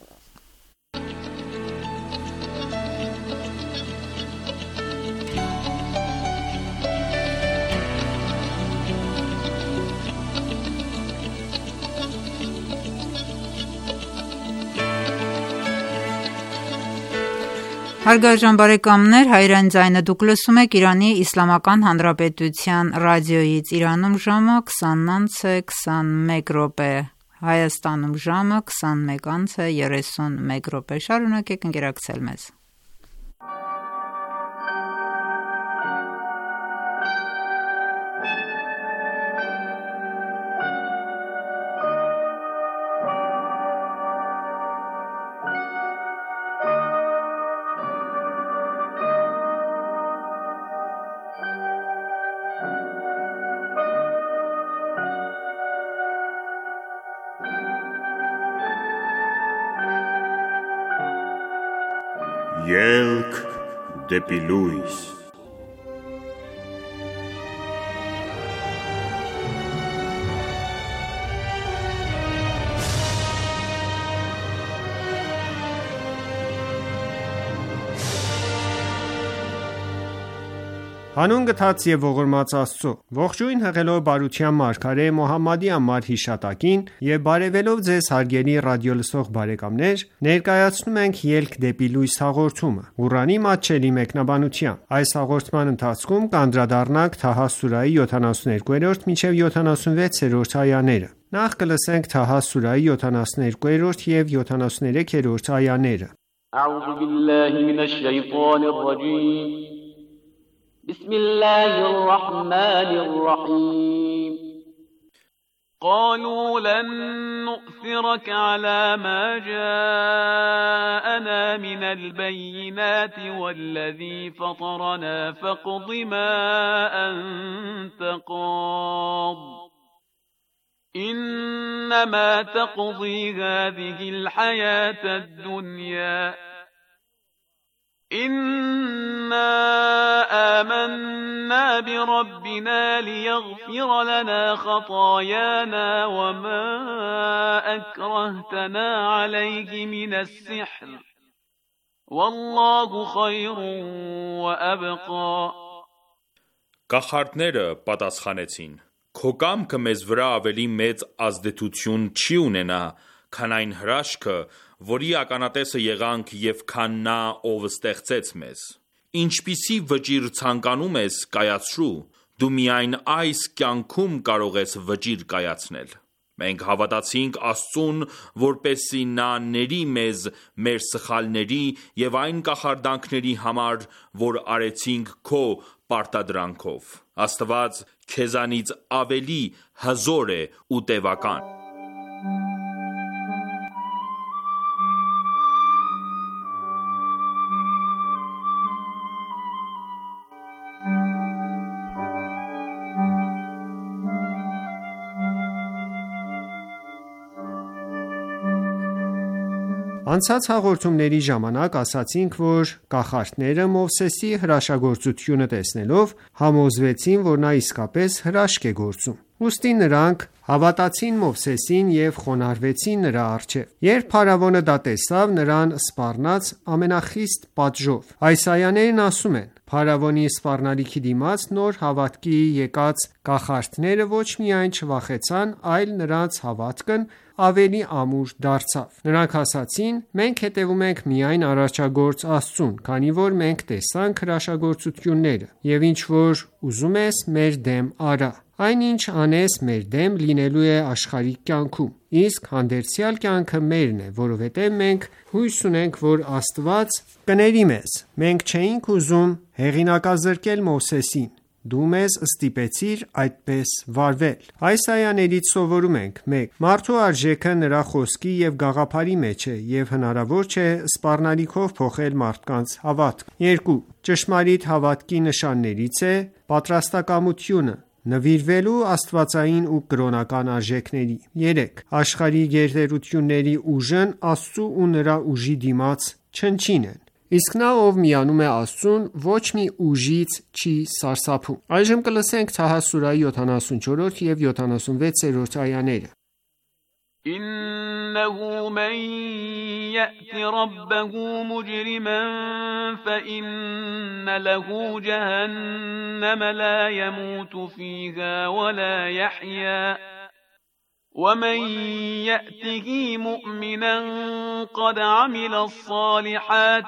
Հարգարժան բարեկամներ, հայրեն ձայնը դուք լսում եք Իրանի Իսլամական Հանրապետության ռադիոյից։ Իրանում ժամը քսանն անց է քսանմեկ րոպե, Հայաստանում ժամը քսանմեկ անց է երեսունմեկ րոպե։ Շարունակեք ընկերակցել մեզ։ Ելք դեպի լույս։ Հանուն գթած և ողորմած Աստծո: Ողջույն հղելով բարության մարգարե Մոհամմադի անմար հիշատակին եւ բարեւելով Ձեզ հարգելի ռադիոլսող բարեկամներ, ներկայացնում ենք «Ելք դեպի լույս» հաղորդումը, Ղուրանի մատչելի մեկնաբանությամբ: Այս հաղորդման ընթացքում կանդրադառնանք Թահա սուրահի յոթանասունյոթերորդ մինչև յոթանասունվեցերորդ այաներ: Նախ կլսենք Թահա սուրահի յոթանասունյոթերորդ և յոթանասուներեքերորդ այաներ: بسم الله الرحمن الرحيم قالوا لن نؤثرك على ما جاءنا من البينات والذي فطرنا فاقض ما أنت قاض إنما تقضي هذه الحياة الدنيا إنا آمنا بربنا ليغفر لنا خطايانا وما أكرهتنا عليه من السحر والله خير وأبقى Կախարդները պատասխանեցին. Քո կամքը մեզ վրա ավելի մեծ ազդեցություն չի ունենա, քան այն հրաշքը, որի ականատեսը եղանք և քան նա, ով ստեղծեց մեզ: Ինչպիսի վճիռ ցանկանում ես կայացրու, դու միայն այս կյանքում կարող ես վճիռ կայացնել: Մենք հավատացինք Աստծուն, որպեսզի նա ների մեզ մեր սխալների և այն կախարդանքների համար, որ արեցինք քո պարտադրանքով: Աստված քեզանից ավելի հզոր է ու տևական: Անցած հաղորդումների ժամանակ ասացինք, որ կախարդները Մովսեսի հրաշագործությունը տեսնելով համոզվեցին, որ նա իսկապես հրաշք է գործում: Ուստի նրանք հավատացին Մովսեսին և խոնարհվեցին նրա առջև: Երբ փարավոնը դա տեսավ, նրան սպառնաց ամենախիստ պատժով: Այս այաներն ասում են. Փարավոնի սպառնալիքի դիմաց նոր հավատքի եկած կախարդները ոչ միայն չվախեցան, այլ նրանց հավատքն ավելի ամուր դարձավ: Նրանք ասացին. Մենք հետևում ենք միայն արարչագործ Աստծուն, քանի որ մենք տեսանք հրաշագործությունները: Եվ ինչ որ ուզում ես մեր դեմ արա: Այն ինչ անես մեր դեմ լինելու է աշխարհիկ կյանքում: Իսկ հանդերձյալ կյանքը մերն է, որովհետև մենք հույս ունենք, որ Աստված կների մեզ: Մենք չէինք ուզում հեղինակազրկել Մովսեսին: Դու մեզ ստիպեցիր այդպես վարվել: Այս այաներից սովորում ենք. մեկ. Մարդու արժեքը նրա խոսքի և գաղափարի մեջ է և հնարավոր չէ սպառնալիքով փոխել մարդկանց հավատքը: երկու. Ճշմարիտ հավատքի նշաններից է պատրաստակամությունը նվիրվելու աստվածային ու կրոնական արժեքների: երեք. Աշխարհի գերտերությունների ուժն Աստծու ու նրա ուժի դիմաց չնչին են: Իսկ նա, ով միանում է Աստծուն, ոչ մի ուժից չի սարսափում: Թահա սուրահի յոթանասունչորրորդ և յոթանասունվեցերորդ այաներ إنه من يأت ربه مجرما فإن له جهنم لا يموت فيها ولا يحيا ومن يأته مؤمنا قد عمل الصالحات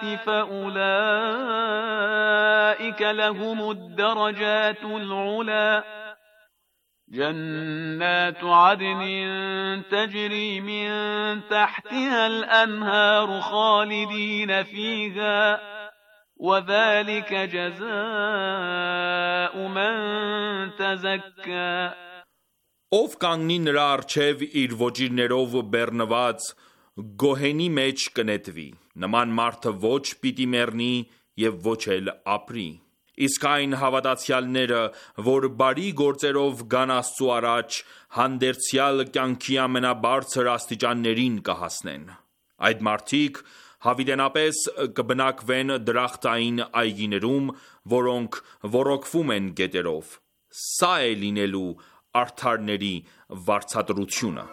فأولئك لهم الدرجات العلى جنات عدن تجري من تحتها الأنهار خالدين فيها وذلك جزاء من تزكى Ով կանգնի նրա առջև իր ոճիրներով բեռնված գոհենի մեջ կնետվի: Նման մարդը ոչ պիտի մեռնի և ոչ էլ ապրի: Իսկ այն հավատացյալները, որ բարի գործերով գան Աստծու առաջ, հանդերձյալ կյանքի ամենաբարձր աստիճաններին կհասնեն: Այդ մարդիկ հավիտենապես կբնակվեն դրախտային այգիներում, որոնք ոռոգվում են գետերով: Սա է լինելու արդարների վարձատրությունը: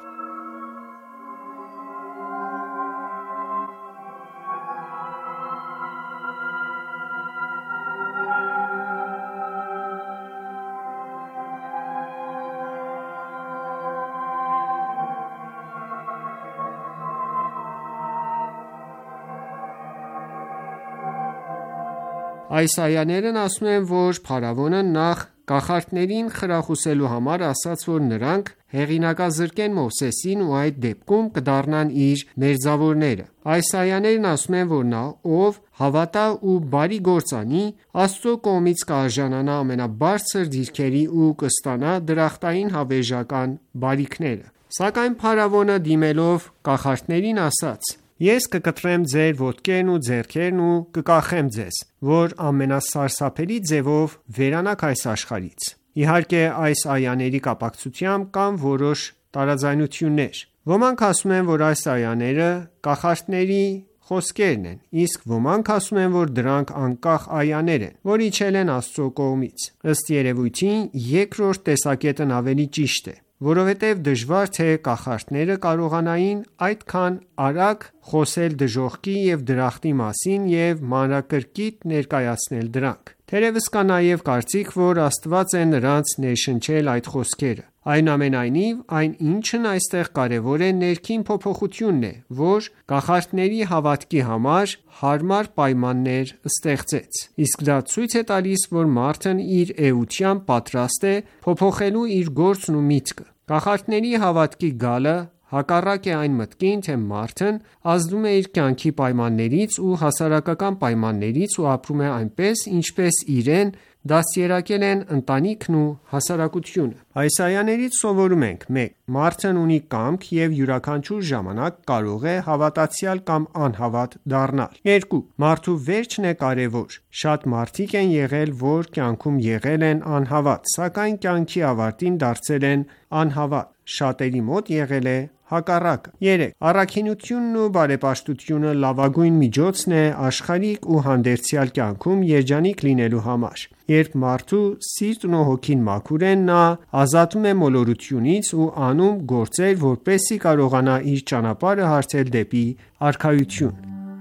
Այս այաներն ասում են, որ փարավոնը նախ կախարդներին խրախուսելու համար ասաց, որ նրանք հեղինակազրկեն Մովսեսին ու այդ դեպքում կդառնան իր մերձավորները։ Այս այաներն ասում են, որ նա, ով հավատա ու բարի գործ անի, Աստծո կողմից կարժանանա ամենաբարձր դիրքերի ու կստանա դրախտային հավերժական բարիքները։ Սակայն փարավոնը դիմելով կախարդներին ասաց. Ես կկտրեմ ձեր ոտքերն ու ձեռքերն ու կկախեմ ձեզ, որ ամենասարսափելի ձևով վերանաք այս աշխարհից։ Իհարկե, այս այաների կապակցությամբ կան որոշ տարաձայնություններ։ Ոմանք ասում են, որ այս այաները կախարդների խոսքերն են, իսկ ոմանք ասում են, որ դրանք անկախ այաներ են, որ իջել են Աստծո կողմից։ Ըստ երևույթին, երկրորդ տեսակետն ավելի ճիշտ է, որովհետև դժվար թե կախարդները կարողանային այդքան արագ խոսել դժոխքի և դրախտի մասին և մանրակրկիտ ներկայացնել դրանք։ Թերևս կա նաև կարծիք, որ Աստված է նրանց ներշնչել այդ խոսքերը։ Այնուամենայնիվ, այն ինչն այստեղ կարևոր է ներքին փոփոխությունն է, որ կախարդների հավատքի համար հարմար պայմաններ ստեղծեց։ Իսկ դա ցույց է տալիս, որ մարդն իր էությամբ պատրաստ է փոփոխելու իր գործն ու միտքը։ Կախարդների հավատքի գալը հակառակ է այն մտքին, թե մարդն ազդում է իր կյանքի պայմաններից ու հասարակական պայմաններից ու ապրում է այնպես, ինչպես իրեն դաստիարակել են ընտանիքն ու հասարակությունը։ Այս այաներից սովորում ենք. մեկ. Մարդն ունի կամք և յուրաքանչյուր ժամանակ կարող է հավատացյալ կամ անհավատ դառնալ։ երկու. Մարդու վերջն է կարևոր։ Շատ մարդիկ են եղել, որ կյանքում եղել են անհավատ, սակայն կյանքի ավարտին դարձել են անհավատ։ Շատերի մոտ եղել է հակառակը։ երեք. Առաքինությունն ու բարեպաշտությունը լավագույն միջոցն է աշխարհիկ ու հանդերձյալ կյանքում երջանիկ լինելու համար։ Երբ մարդու սիրտն ու հոգին մաքուր են, նա ազատվում է մոլորությունից ու անում գործեր, որպեսզի կարողանա իր ճանապարհը հարթել դեպի արքայություն։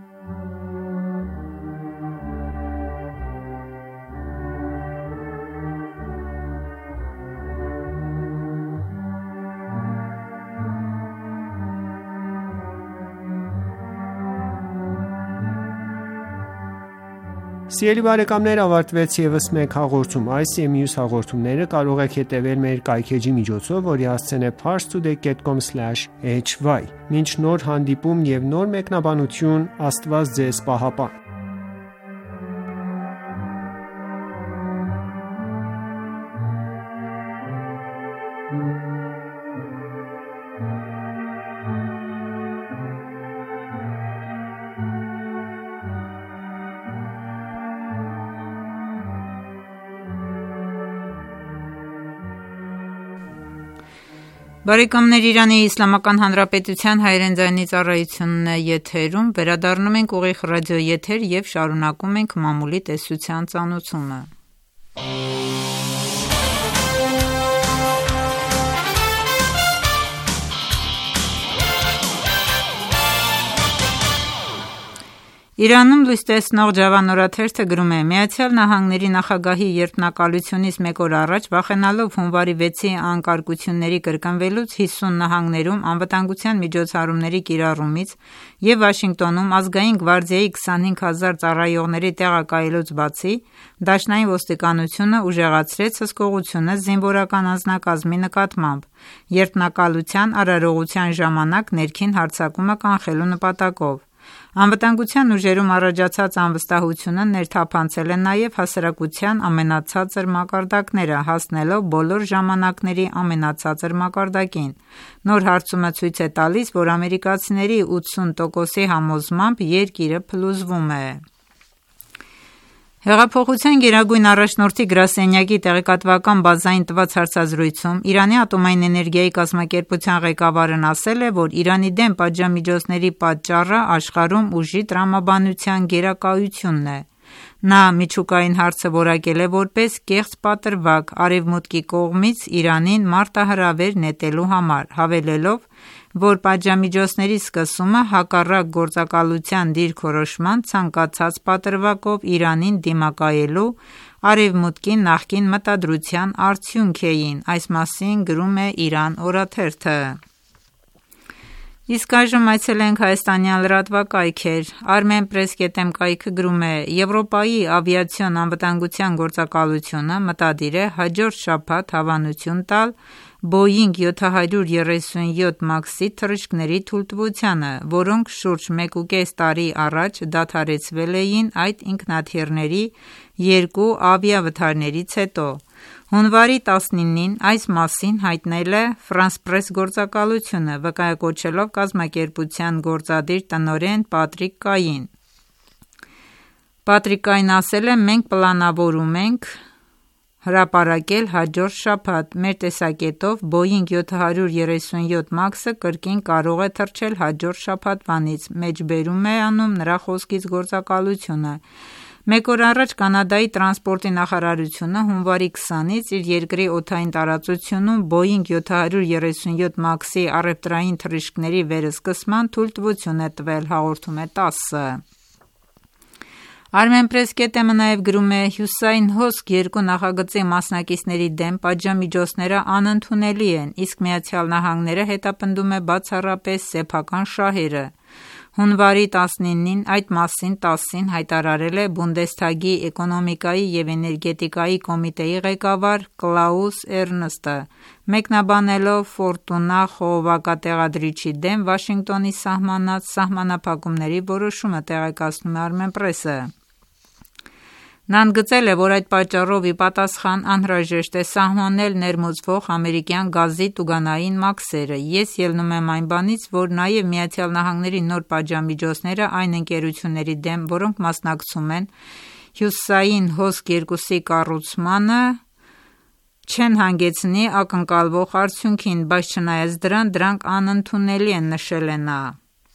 Սիրելի բարեկամներ, ավարտվեց ևս մեկ հաղորդում։ Այս և մյուս հաղորդումները կարող եք հետևել մեր կայքէջի միջոցով, որի հասցեն է parse today dot com slash h y։ Մինչ նոր հանդիպում և նոր մեկնաբանություն, Աստված ձեզ պահապան։ Բարեկամներ, Իրանի Իսլամական Հանրապետության հայերեն ձայնի ծառայությունն է եթերում, վերադառնում ենք ուղիղ ռադիոեթեր և շարունակում ենք մամուլի տեսության ծանոթումը։ Իրանում լույս տեսնող Ջավան օրաթերթը գրում է. Միացյալ Նահանգների նախագահի երդմնակալությունից մեկ օր առաջ, վախենալով հունվարի վեցի անկարգությունների կրկնվելուց հիսուն նահանգներում անվտանգության միջոցառումների կիրառումից և Վաշինգտոնում ազգային գվարդիայի քսանհինգ հազար ծառայողների տեղակայելուց բացի, դաշնային ոստիկանությունը ուժեղացրեց հսկողությունը զինվորական անձնակազմի նկատմամբ, երդմնակալության արարողության ժամանակ ներքին հարձակումը կանխելու նպատակով։ Անվտանգության ուժերում առաջացած անվստահությունը ներթափանցել է նաև հասարակության ամենացածր մակարդակները, հասնելով բոլոր ժամանակների ամենացածր մակարդակին։ Նոր հարցումը ցույց է տալիս, որ ամերիկացիների ութսուն տոկոսի համոզմամբ երկիրը փլուզվում է։ Հեղափոխության գերագույն առաջնորդի գրասենյակի տեղեկատվական բազային տված հարցազրույցում Իրանի ատոմային էներգիայի կազմակերպության ղեկավարն ասել է, որ Իրանի դեմ պատժամիջոցների պատճառը աշխարհում ուժի տրամաբանության գերակայությունն է։ Նա միջուկային հարցը որակել է որպես կեղծ պատրվակ Արևմուտքի կողմից Իրանին մարտահրավեր նետելու համար, հավելելով, որ պատժամիջոցների սկսումը հակառակ գործակալության դիրքորոշման ցանկացած պատրվակով Իրանին դիմակայելու Արևմուտքի նախկին մտադրության արդյունք էին, այս մասին գրում է Իրան օրաթերթը։ Իսկ այժմ այցելենք հայաստանյան լրատվակայքեր։ Armenpress կետ em կայքը գրում է. Եվրոպայի ավիացիոն անվտանգության գործակալությունը մտադիր է հաջորդ շաբաթ հավանություն տալ Boeing seven thirty-seven MAX-ի թռիչքների թույլտվությանը, որոնք շուրջ մեկուկես տարի առաջ դադարեցվել էին այդ ինքնաթիռների երկու ավիավթարներից հետո։ Հունվարի տասնինին այս մասին հայտնել է France Press գործակալությունը, վկայակոչելով կազմակերպության գործադիր տնօրեն Պատրիկ Կային։ Պատրիկ Կային ասել է. «Մենք պլանավորում ենք հրապարակել հաջորդ շաբաթ։ Մեր տեսակետով Boeing seven thirty-seven MAX-ը կրկին կարող է թռչել հաջորդ շաբաթվանից», մեջբերում է անում նրա խոսքից գործակալությունը։ Մեկ օր առաջ Կանադայի տրանսպորտի նախարարությունը հունվարի քսանից իր երկրի օդային տարածությունում Boeing seven thirty-seven MAX-ի առևտրային թռիչքների վերսկսման թույլտվություն է տվել, հաղորդում է տասը։ Armenpress կետ em-ը նաև գրում է. Հյուսային հոսք երկու նախագծի մասնակիցների դեմ պատժամիջոցները անընդունելի են, իսկ Միացյալ Նահանգները հետապնդում է բացառապես սեփական շահերը։ Հունվարի տասնինին այդ մասին տասին հայտարարել է Բունդեսթագի էկոնոմիկայի և էներգետիկայի կոմիտեի ղեկավար Կլաուս Էրնստը, մեկնաբանելով Ֆորտունա խողովակատեղադրիչի դեմ Վաշինգտոնի սահմանած սահմանափակումների որոշումը, տեղեկացնում է Armenpress-ը։ Նա ընդգծել է, որ այդ պատճառով ի պատասխան անհրաժեշտ է սահմանել ներմուծվող ամերիկյան գազի տուգանային մաքսերը։ Ես ելնում եմ այն բանից, որ նաև Միացյալ Նահանգների նոր պատժամիջոցները այն ընկերությունների դեմ, որոնք մասնակցում են հյուսային հոսք երկուսի կառուցմանը, չեն հանգեցնի ակնկալվող արդյունքին, բայց չնայած դրան, դրանք անընդունելի են, նշել է նա։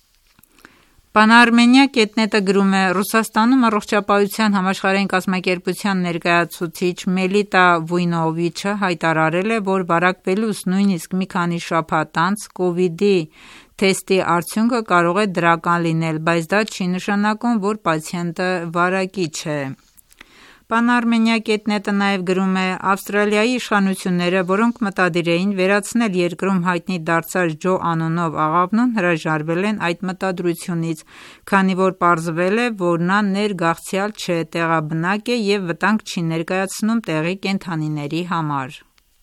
Պանարմենիա կետ net-ը գրում է. Ռուսաստանում առողջապահության համաշխարհային կազմակերպության ներկայացուցիչ Մելիտա Վույնովիչը հայտարարել է, որ վարակվելուց նույնիսկ մի քանի շաբաթ անց կովիդի թեստի արդյունքը կարող է դրական լինել, բայց դա չի նշանակում, որ պացիենտը վարակիչ է։ Պանարմենիա կետ net-ը նաև գրում է. Ավստրալիայի իշխանությունները, որոնք մտադիր էին վերացնել երկրում հայտնի դարձած Ջո անունով աղավնուն, հրաժարվել են այդ մտադրությունից, քանի որ պարզվել է, որ նա ներգաղթյալ չէ, տեղաբնակ է և վտանգ չի ներկայացնում տեղի կենդանիների համար։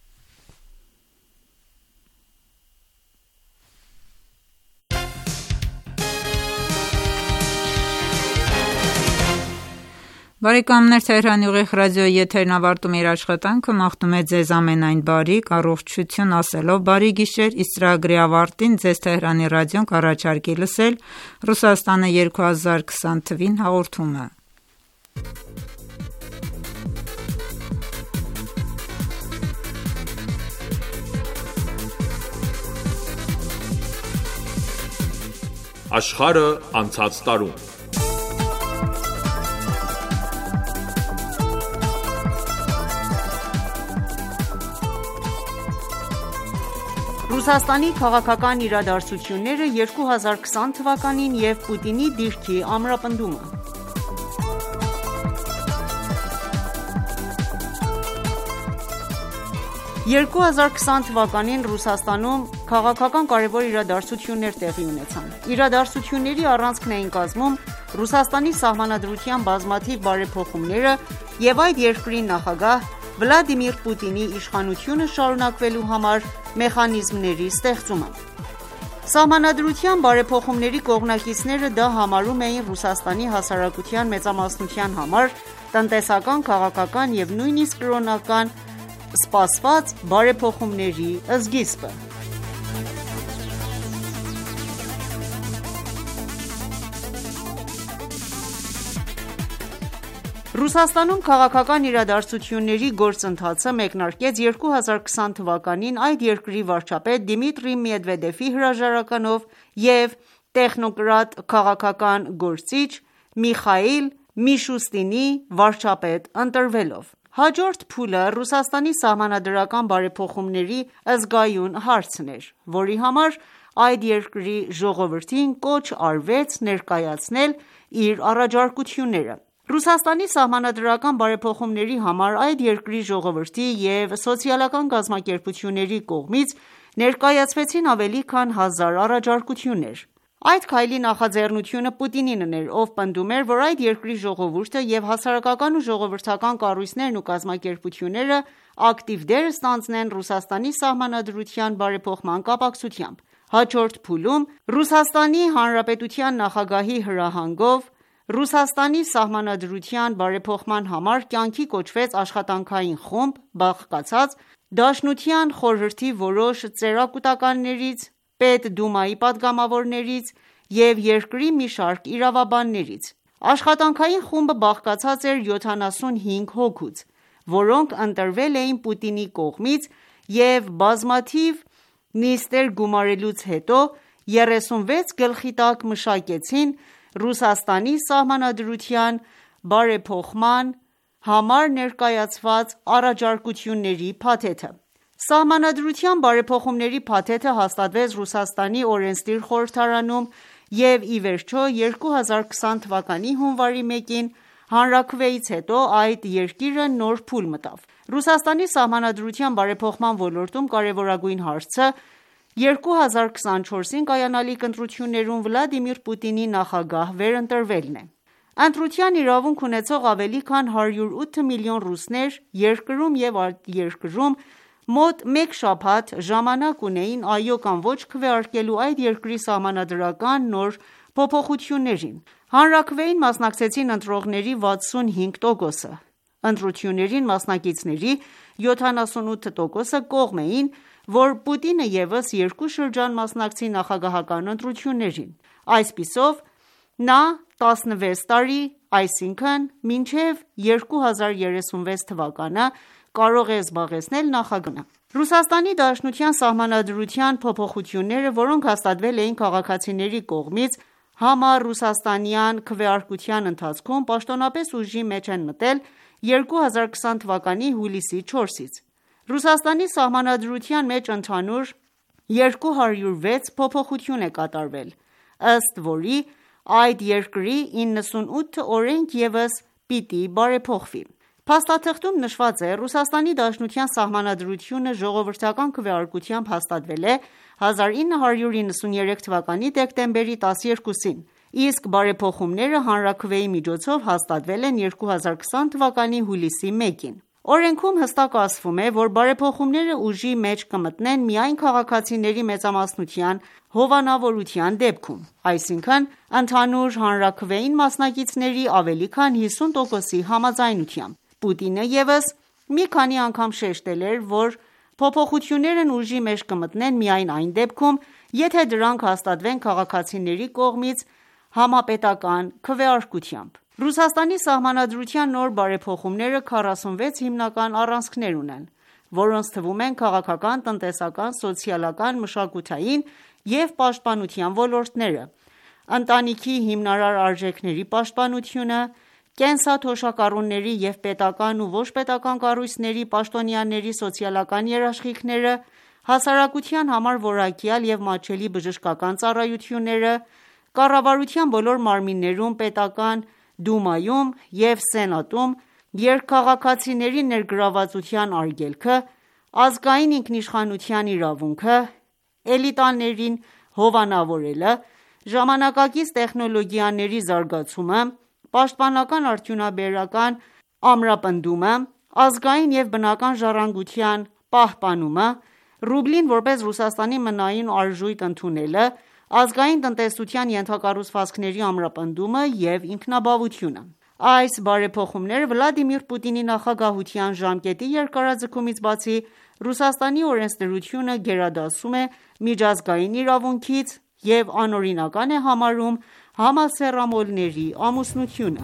Բարեկամներ, Թեհրանի ուղիղ ռադիոյի եթերն ավարտում է իր աշխատանքը, մաղթում է ձեզ ամենայն բարիք, առողջություն ասելով բարի գիշեր, իսկ ծրագրի ավարտին ձեզ Թեհրանի ռադիոն կառաջարկի լսել Ռուսաստանը երկու հազար քսան թվին հաղորդումը։ Աշխարհը անցած տարում։ Ռուսաստանի քաղաքական իրադարձությունները երկու հազար քսան թվականին և Պուտինի դիրքի ամրապնդումը։ երկու հազար քսան թվականին Ռուսաստանում քաղաքական կարևոր իրադարձություններ տեղի ունեցան։ Իրադարձությունների առանցքն էին կազմում Ռուսաստանի սահմանադրության բազմաթիվ բարեփոխումները և այդ երկրի նախագահ Վլադիմիր Պուտինի իշխանությունը շարունակվելու համար մեխանիզմների ստեղծումը։ Սահմանադրության բարեփոխումների կողմնակիցները դա համարում էին Ռուսաստանի հասարակության մեծամասնության համար տնտեսական, քաղաքական և նույնիսկ կրոնական սպասված բարեփոխումների սկիզբը։ Ռուսաստանում քաղաքական իրադարձությունների գործընթացը մեկնարկեց երկու հազար քսան թվականին այդ երկրի վարչապետ Դիմիտրի Մեդվեդևի հրաժարականով և տեխնոկրատ քաղաքական գործիչ Միխայիլ Միշուստինի վարչապետ ընտրվելով։ Հաջորդ փուլը Ռուսաստանի սահմանադրական բարեփոխումների զգայուն հարցն էր, որի համար այդ երկրի ժողովրդին կոչ արվեց ներկայացնել իր առաջարկությունները։ Ռուսաստանի սահմանադրական բարեփոխումների համար այդ երկրի ժողովրդի և սոցիալական կազմակերպությունների կողմից ներկայացվեցին ավելի քան հազար առաջարկություններ։ Այդ քայլի նախաձեռնությունը Պուտինին էր, ով պնդում էր, որ այդ երկրի ժողովուրդը և հասարակական ու ժողովրդական կառույցներն ու կազմակերպությունները ակտիվ դեր ստանձնեն Ռուսաստանի Սահմանադրության բարեփոխման կապակցությամբ։ Հաջորդ փուլում Ռուսաստանի Հանրապետության նախագահի հրահանգով Ռուսաստանի Սահմանադրության բարեփոխման համար կյանքի կոչվեց աշխատանքային խումբ՝ բաղկացած Դաշնության խորհրդի որոշ ծերակուտականներից, Պետդումայի պատգամավորներից և երկրի մի շարք իրավաբաններից։ Աշխատանքային խումբը բաղկացած էր յոթանասունհինգ հոգուց, որոնք ընտրվել էին Պուտինի կողմից և բազմաթիվ նիստեր գումարելուց հետո երեսունվեց գլխի տակ մշակեցին Ռուսաստանի Սահմանադրության բարեփոխման համար ներկայացված առաջարկությունների փաթեթը։ Սահմանադրության բարեփոխումների փաթեթը հաստատվեց Ռուսաստանի օրենսդիր խորհրդարանում և ի վերջո երկու հազար քսան թվականի հունվարի մեկին հանրաքվեից հետո այդ երկիրը նոր փուլ մտավ։ Ռուսաստանի Սահմանադրության բարեփոխման ոլորտում կարևորագույն հարցը երկու հազար քսանչորսին կայանալիք ընտրություններում Վլադիմիր Պուտինի նախագահ վերընտրվելն է։ Ընտրության իրավունք ունեցող ավելի քան հարյուր ութ միլիոն ռուսներ երկրում և արտերկրում մոտ մեկ շաբաթ ժամանակ ունեին այո կամ ոչ քվեարկելու այդ երկրի սահմանադրական նոր փոփոխություններին։ Հանրաքվեին մասնակցեցին ընտրողների վաթսունհինգ տոկոսը։ Ընտրություններին մասնակիցների յոթանասունութ տոկոսը կողմ էին, որ Պուտինը ևս երկու շրջան մասնակցի նախագահական ընտրություններին։ Այսպիսով, նա տասնվեց տարի, այսինքն մինչև երկու հազար երեսունվեց թվականը կարող է զբաղեցնել նախագահի պաշտոնը։ Ռուսաստանի Դաշնության Սահմանադրության փոփոխությունները, որոնք հաստատվել էին քաղաքացիների կողմից համառուսաստանյան քվեարկության ընթացքում, պաշտոնապես ուժի մեջ են մտել երկու հազար քսան թվականի հուլիսի չորսից։ Ռուսաստանի Սահմանադրության մեջ ընդհանուր երկու հարյուր վեց փոփոխություն է կատարվել, ըստ որի այդ երկրի իննսունութ օրենք ևս պիտի բարեփոխվի։ Փաստաթղթում նշված է. Ռուսաստանի Դաշնության Սահմանադրությունը ժողովրդական քվեարկությամբ հաստատվել է հազար ինը հարյուր իննսուներեք թվականի դեկտեմբերի տասներկուսին, իսկ բարեփոխումները հանրաքվեի միջոցով հաստատվել են երկու հազար քսան թվականի հուլիսի մեկին։ Օրենքում հստակ ասվում է, որ բարեփոխումները ուժի մեջ կմտնեն միայն քաղաքացիների մեծամասնության հովանավորության դեպքում, այսինքն ընդհանուր հանրաքվեին մասնակիցների ավելի քան հիսուն տոկոսի համաձայնությամբ։ Պուտինը ևս մի քանի անգամ շեշտել էր, որ փոփոխություններն ուժի մեջ կմտնեն միայն այն դեպքում, եթե դրանք հաստատվեն քաղաքացիների կողմից համապետական քվեարկությամբ։ Ռուսաստանի Սահմանադրության նոր բարեփոխումները քառասունվեց հիմնական առանցքներ ունեն, որոնց թվում են քաղաքական, տնտեսական, սոցիալական, մշակութային և պաշտպանության ոլորտները, ընտանիքի հիմնարար արժեքների պաշտպանությունը, կենսաթոշակառուների և պետական ու ոչ պետական կառույցների պաշտոնյաների սոցիալական երաշխիքները, հասարակության համար որակյալ և մատչելի բժշկական ծառայությունները, կառավարության բոլոր մարմիններում, պետական դումայում և սենատում երկքաղաքացիների ներգրավվածության արգելքը, ազգային ինքնիշխանության իրավունքը, էլիտաներին հովանավորելը, ժամանակակից տեխնոլոգիաների զարգացումը, պաշտպանական արդյունաբերական ամրապնդումը, ազգային և բնական ժառանգության պահպանումը, ռուբլին որպես Ռուսաստանի մնայուն արժույթ ընդունելը, ազգային տնտեսության ենթակառուցվածքների ամրապնդումը և ինքնաբավությունը։ Այս բարեփոխումները Վլադիմիր Պուտինի նախագահության ժամկետի երկարաձգումից բացի, Ռուսաստանի օրենսդրությունը գերադասում է միջազգային իրավունքից և անօրինական է համարում համասեռամոլների ամուսնությունը։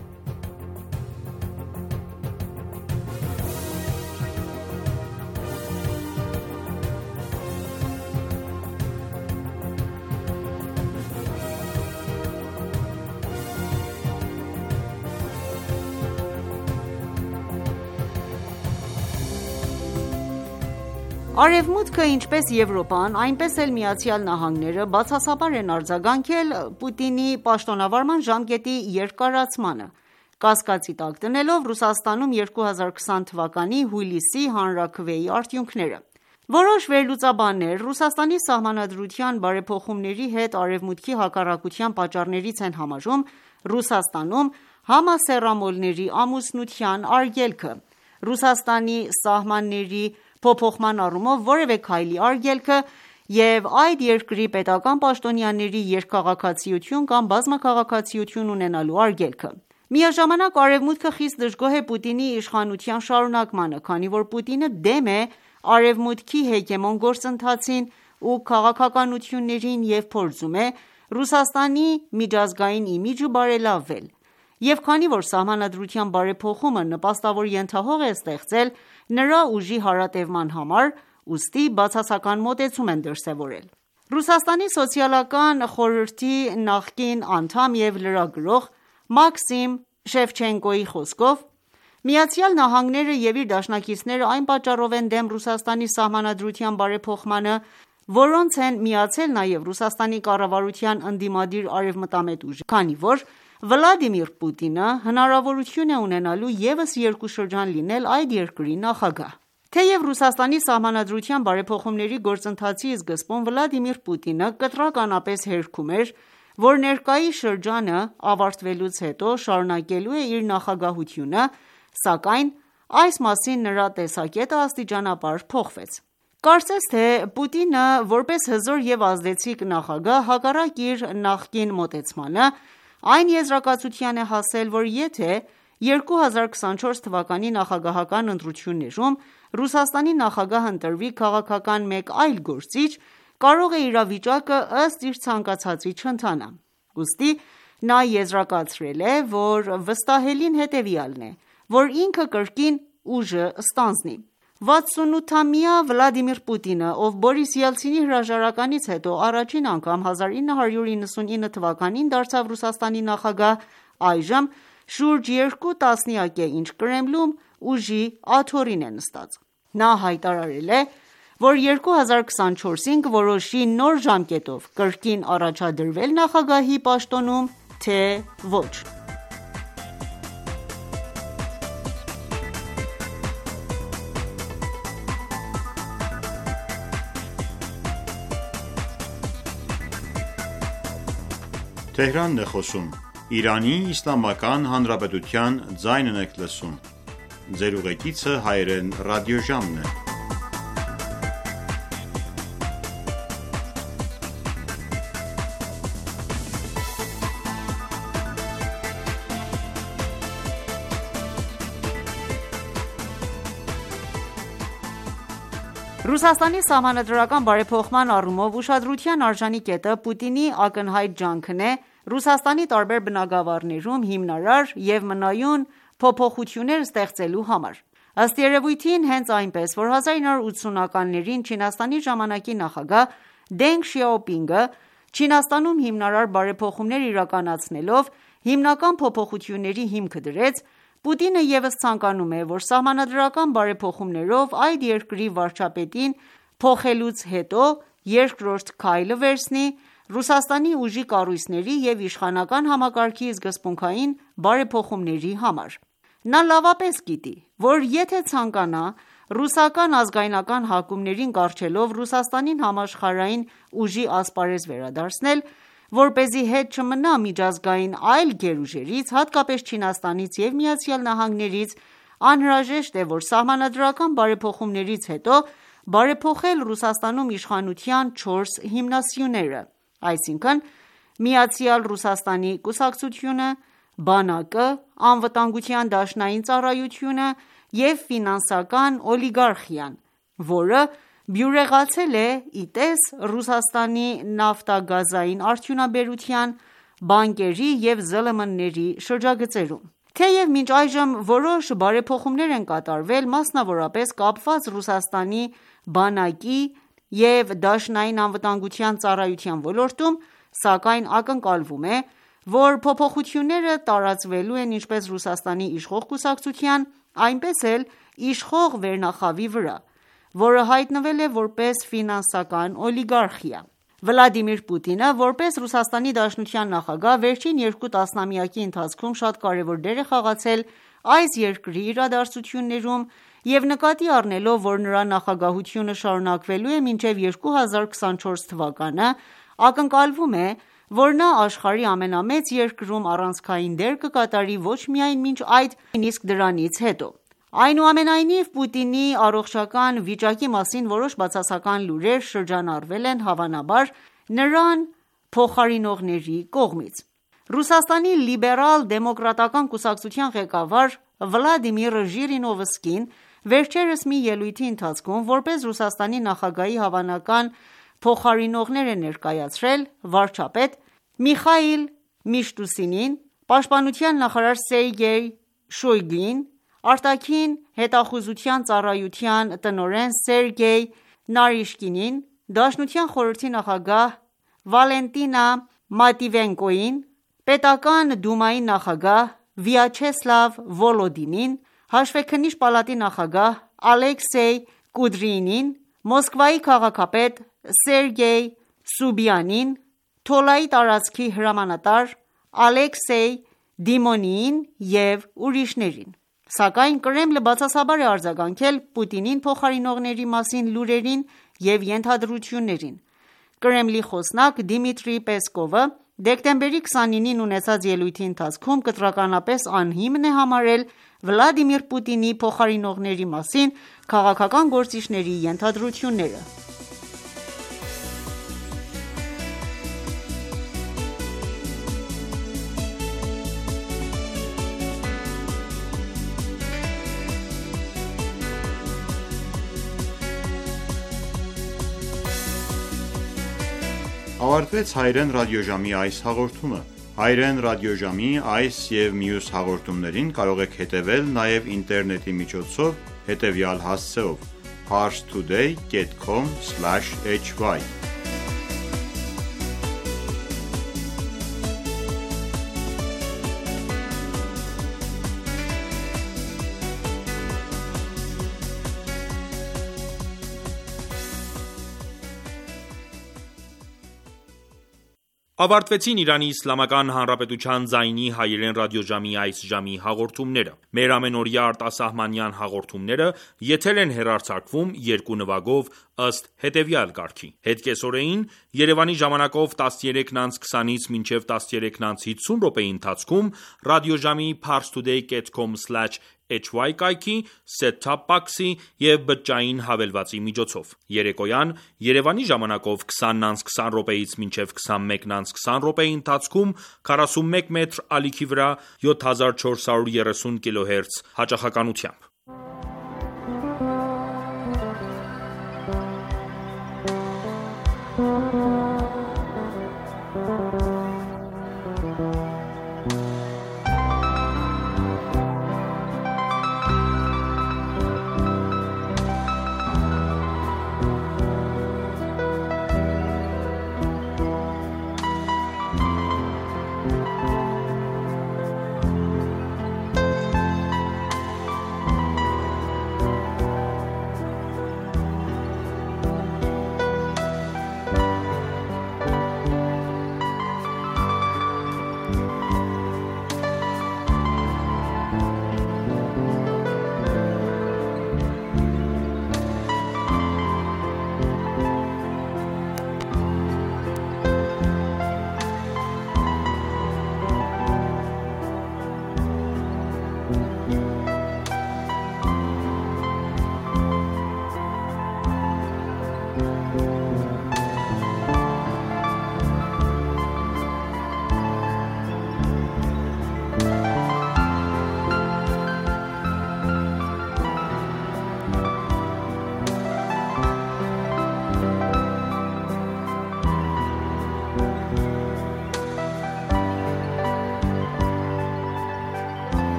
Արևմուտքը, ինչպես Եվրոպան, այնպես էլ ԱՄՆ-ը բացասաբար են արձագանքել Պուտինի պաշտոնավարման ժամկետի երկարացմանը, կասկածի տակ դնելով Ռուսաստանում երկու հազար քսան թվականի հուլիսի հանրաքվեի արդյունքները։ Որոշ վերլուծաբաններ Ռուսաստանի Սահմանադրության բարեփոխումների հետ Արևմուտքի հակառակության պատճառներից են համարում Ռուսաստանում համասեռամոլների ամուսնության արգելքը, Ռուսաստանի սահմանների փոփոխման առումով որևէ քայլի արգելքը և այդ երկրի պետական պաշտոնյաների երկքաղաքացիություն կամ բազմաքաղաքացիություն ունենալու արգելքը: Միաժամանակ Արևմուտքը խիստ դժգոհ է Պուտինի իշխանության շարունակմանը, քանի որ Պուտինը դեմ է Արևմուտքի հեգեմոն գործընթացին ու քաղաքականություններին և փորձում է Ռուսաստանի միջազգային իմիջը բարելավել, և քանի որ Սահմանադրության բարեփոխումը նպաստավոր ենթահող է ստեղծել նրա ուժի հարատևման համար, ուստի բացասական մոտեցում են դրսևորել: Ռուսաստանի սոցիալական խորհրդի նախկին անդամ և լրագրող Մաքսիմ Շևչենկոյի խոսքով, ԱՄՆ-ը և իր դաշնակիցները այն պատճառով են դեմ Ռուսաստանի Սահմանադրության բարեփոխմանը, որոնց են միացել նաև Ռուսաստանի կառավարության ընդդիմադիր արևմտամետ ուժերը, քանի որ Վլադիմիր Պուտինը հնարավորություն է ունենալու ևս երկու շրջան լինել այդ երկրի նախագահ: Թեև Ռուսաստանի Սահմանադրության բարեփոխումների գործընթացի սկզբում Վլադիմիր Պուտինը կտրականապես հերքում էր, որ ներկայիս շրջանը ավարտվելուց հետո շարունակելու է իր նախագահությունը, սակայն այս մասին նրա տեսակետը աստիճանաբար փոխվեց: Կարծես թե Պուտինը, որպես հզոր և ազդեցիկ նախագահ, հակառակ իր նախկին մոտեցմանը, այն եզրակացության է հասել, որ եթե երկու հազար քսանչորս թվականի նախագահական ընտրություններում Ռուսաստանի նախագահ ընտրվի քաղաքական մեկ այլ գործիչ, կարող է իրավիճակը ըստ իր ցանկացածի չընթանա: Ուստի նա եզրակացրել է, որ վստահելին հետևյալն է, որ ինքը կրկին ուժը ստանձնի: վաթսունութամյա Վլադիմիր Պուտինը, ով Բորիս Ելցինի հրաժարականից հետո առաջին անգամ հազար ինը հարյուր իննսունինը թվականին դարձավ Ռուսաստանի նախագահ, այժմ շուրջ երկու տասնյակ է ինչ Կրեմլում ուժի աթոռին է նստած: Նա հայտարարել է, որ երկու հազար քսանչորսին կորոշի նոր ժամկետով կրկին առաջադրվել նախագահի պաշտոնում, թե ոչ: Ռուսաստանի սահմանադրական բարեփոխման առումով ուշադրության արժանի կետը Պուտինի ակնհայտ ջանքն է Ռուսաստանի տարբեր բնագավառներում հիմնարար և մնայուն փոփոխություններ ստեղծելու համար: Ըստ երևույթին հենց այնպես, որ հազար ինը հարյուր ութսունականներին Չինաստանի ժամանակի նախագահ Դենգ Շիաոպինգը Չինաստանում հիմնարար բարեփոխումներ իրականացնելով հիմնական փոփոխությունների հիմքը դրեց, Պուտինը ևս ցանկանում է, որ սահմանադրական բարեփոխումներով այդ երկրի վարչապետին փոխելուց հետո երկրորդ քայլը վերցնի Ռուսաստանի ուժի կառույցների և իշխանական համակարգի սկզբունքային բարեփոխումների համար: Նա լավապես գիտի, որ եթե ցանկանա ռուսական ազգայնական հակումներին կառչելով Ռուսաստանին համաշխարհային ուժի ասպարեզ վերադարձնել, որպեսզի հետ չմնա միջազգային այլ գերուժերից, հատկապես Չինաստանից և ԱՄՆ-ից, անհրաժեշտ է, որ սահմանադրական բարեփոխումներից հետո բարեփոխել Ռուսաստանում իշխանության չորս հիմնասյուները, այսինքն՝ Միացյալ Ռուսաստանի կուսակցությունը, բանակը, Անվտանգության դաշնային ծառայությունը և ֆինանսական օլիգարխիան, որը բյուրեղացել է ի տես Ռուսաստանի նավթագազային արդյունաբերության, բանկերի և ԶԼՄ-ների շրջագծերում: Թեև մինչ այժմ որոշ բարեփոխումներ են կատարվել, մասնավորապես կապված Ռուսաստանի բանակի և դաշնային անվտանգության ծառայության ոլորտում, սակայն ակնկալվում է, որ փոփոխությունները տարածվելու են ինչպես Ռուսաստանի իշխող կուսակցության, այնպես էլ իշխող վերնախավի վրա, որը հայտնվել է որպես ֆինանսական օլիգարխիա: Վլադիմիր Պուտինը, որպես Ռուսաստանի Դաշնության նախագահ, վերջին երկու տասնամյակի ընթացքում շատ կարևոր դեր է խաղացել այս երկրի իրադարձություններում և նկատի առնելով, որ նրա նախագահությունը շարունակվելու է մինչև երկու հազար քսանչորս թվականը, ակնկալվում է, որ նա աշխարհի ամենամեծ երկրում առանցքային դեր կկատարի ոչ միայն մինչ այդ, նույնիսկ դրանից հետո: Այնուամենայնիվ, Պուտինի առողջական վիճակի մասին որոշ բացասական լուրեր շրջանառվել են հավանաբար նրան փոխարինողների կողմից: Ռուսաստանի լիբերալ-դեմոկրատական կուսակցության ղեկավար Վլադիմիր Ժիրինովսկին վերջերս մի ելույթի ընթացքում, որպես Ռուսաստանի նախագահի հավանական փոխարինողներ է ներկայացրել վարչապետ Միխայիլ Միշուստինին, պաշտպանության նախարար Սերգեյ Շոյգուին, արտաքին հետախուզության ծառայության տնօրեն Սերգեյ Նարիշկինին, Դաշնության խորհրդի նախագահ Վալենտինա Մատիվենկոին, պետական դումայի նախագահ Վիաչեսլավ Վոլոդինին, հաշվեկնիչ պալատի նախագահ Ալեքսեյ Կուդրինին, Մոսկվայի քաղաքապետ Սերգեյ Սուբիանին, Թոլայի տարածքի հրամանատար Ալեքսեյ Դիմոնիին և ուրիշներին: Սակայն Կրեմլը բացասաբար է արձագանքել Պուտինին փոխարինողների մասին լուրերին և ենթադրություններին: Կրեմլի խոսնակ Դիմիտրի Պեսկովը դեկտեմբերի քսանինին ունեցած ելույթի ընթացքում կտրականապես անհիմն է համարել Վլադիմիր Պուտինի փոխարինողների մասին քաղաքական գործիչների ենթադրությունները: Ավարտվեց հայրեն ռադիոժամի այս հաղորդումը: Հայրեն ռադիոժամի այս և մյուս հաղորդումներին կարող եք հետևել նաև ինտերնետի միջոցով հետևյալ հասցեով՝ parstoday dot com slash h y Ավարտվեցին Իրանի Իսլամական Հանրապետության ձայնի հայերեն ռադիոժամի այս ժամի հաղորդումները: Մեր ամենօրյա արտասահմանյան հաղորդումները եթեր են հեռարձակվում երկու նվագով ըստ հետևյալ կարգի: Հետկեսօրեին Երևանի ժամանակով տասներեքն անց քսանից մինչև տասներեքն անց հիսուն րոպեի ընթացքում ռադիոժամի parstoday dot com slash h y կայքի, set-top box-ի և բջջային հավելվածի միջոցով: Երեկոյան Երևանի ժամանակով քսանն անց քսան րոպեից մինչև քսանմեկն անց քսան րոպեի ընթացքում քառասունմեկ մետր ալիքի վրա յոթ հազար չորս հարյուր երեսուն կիլոհերց հաճախականությամբ: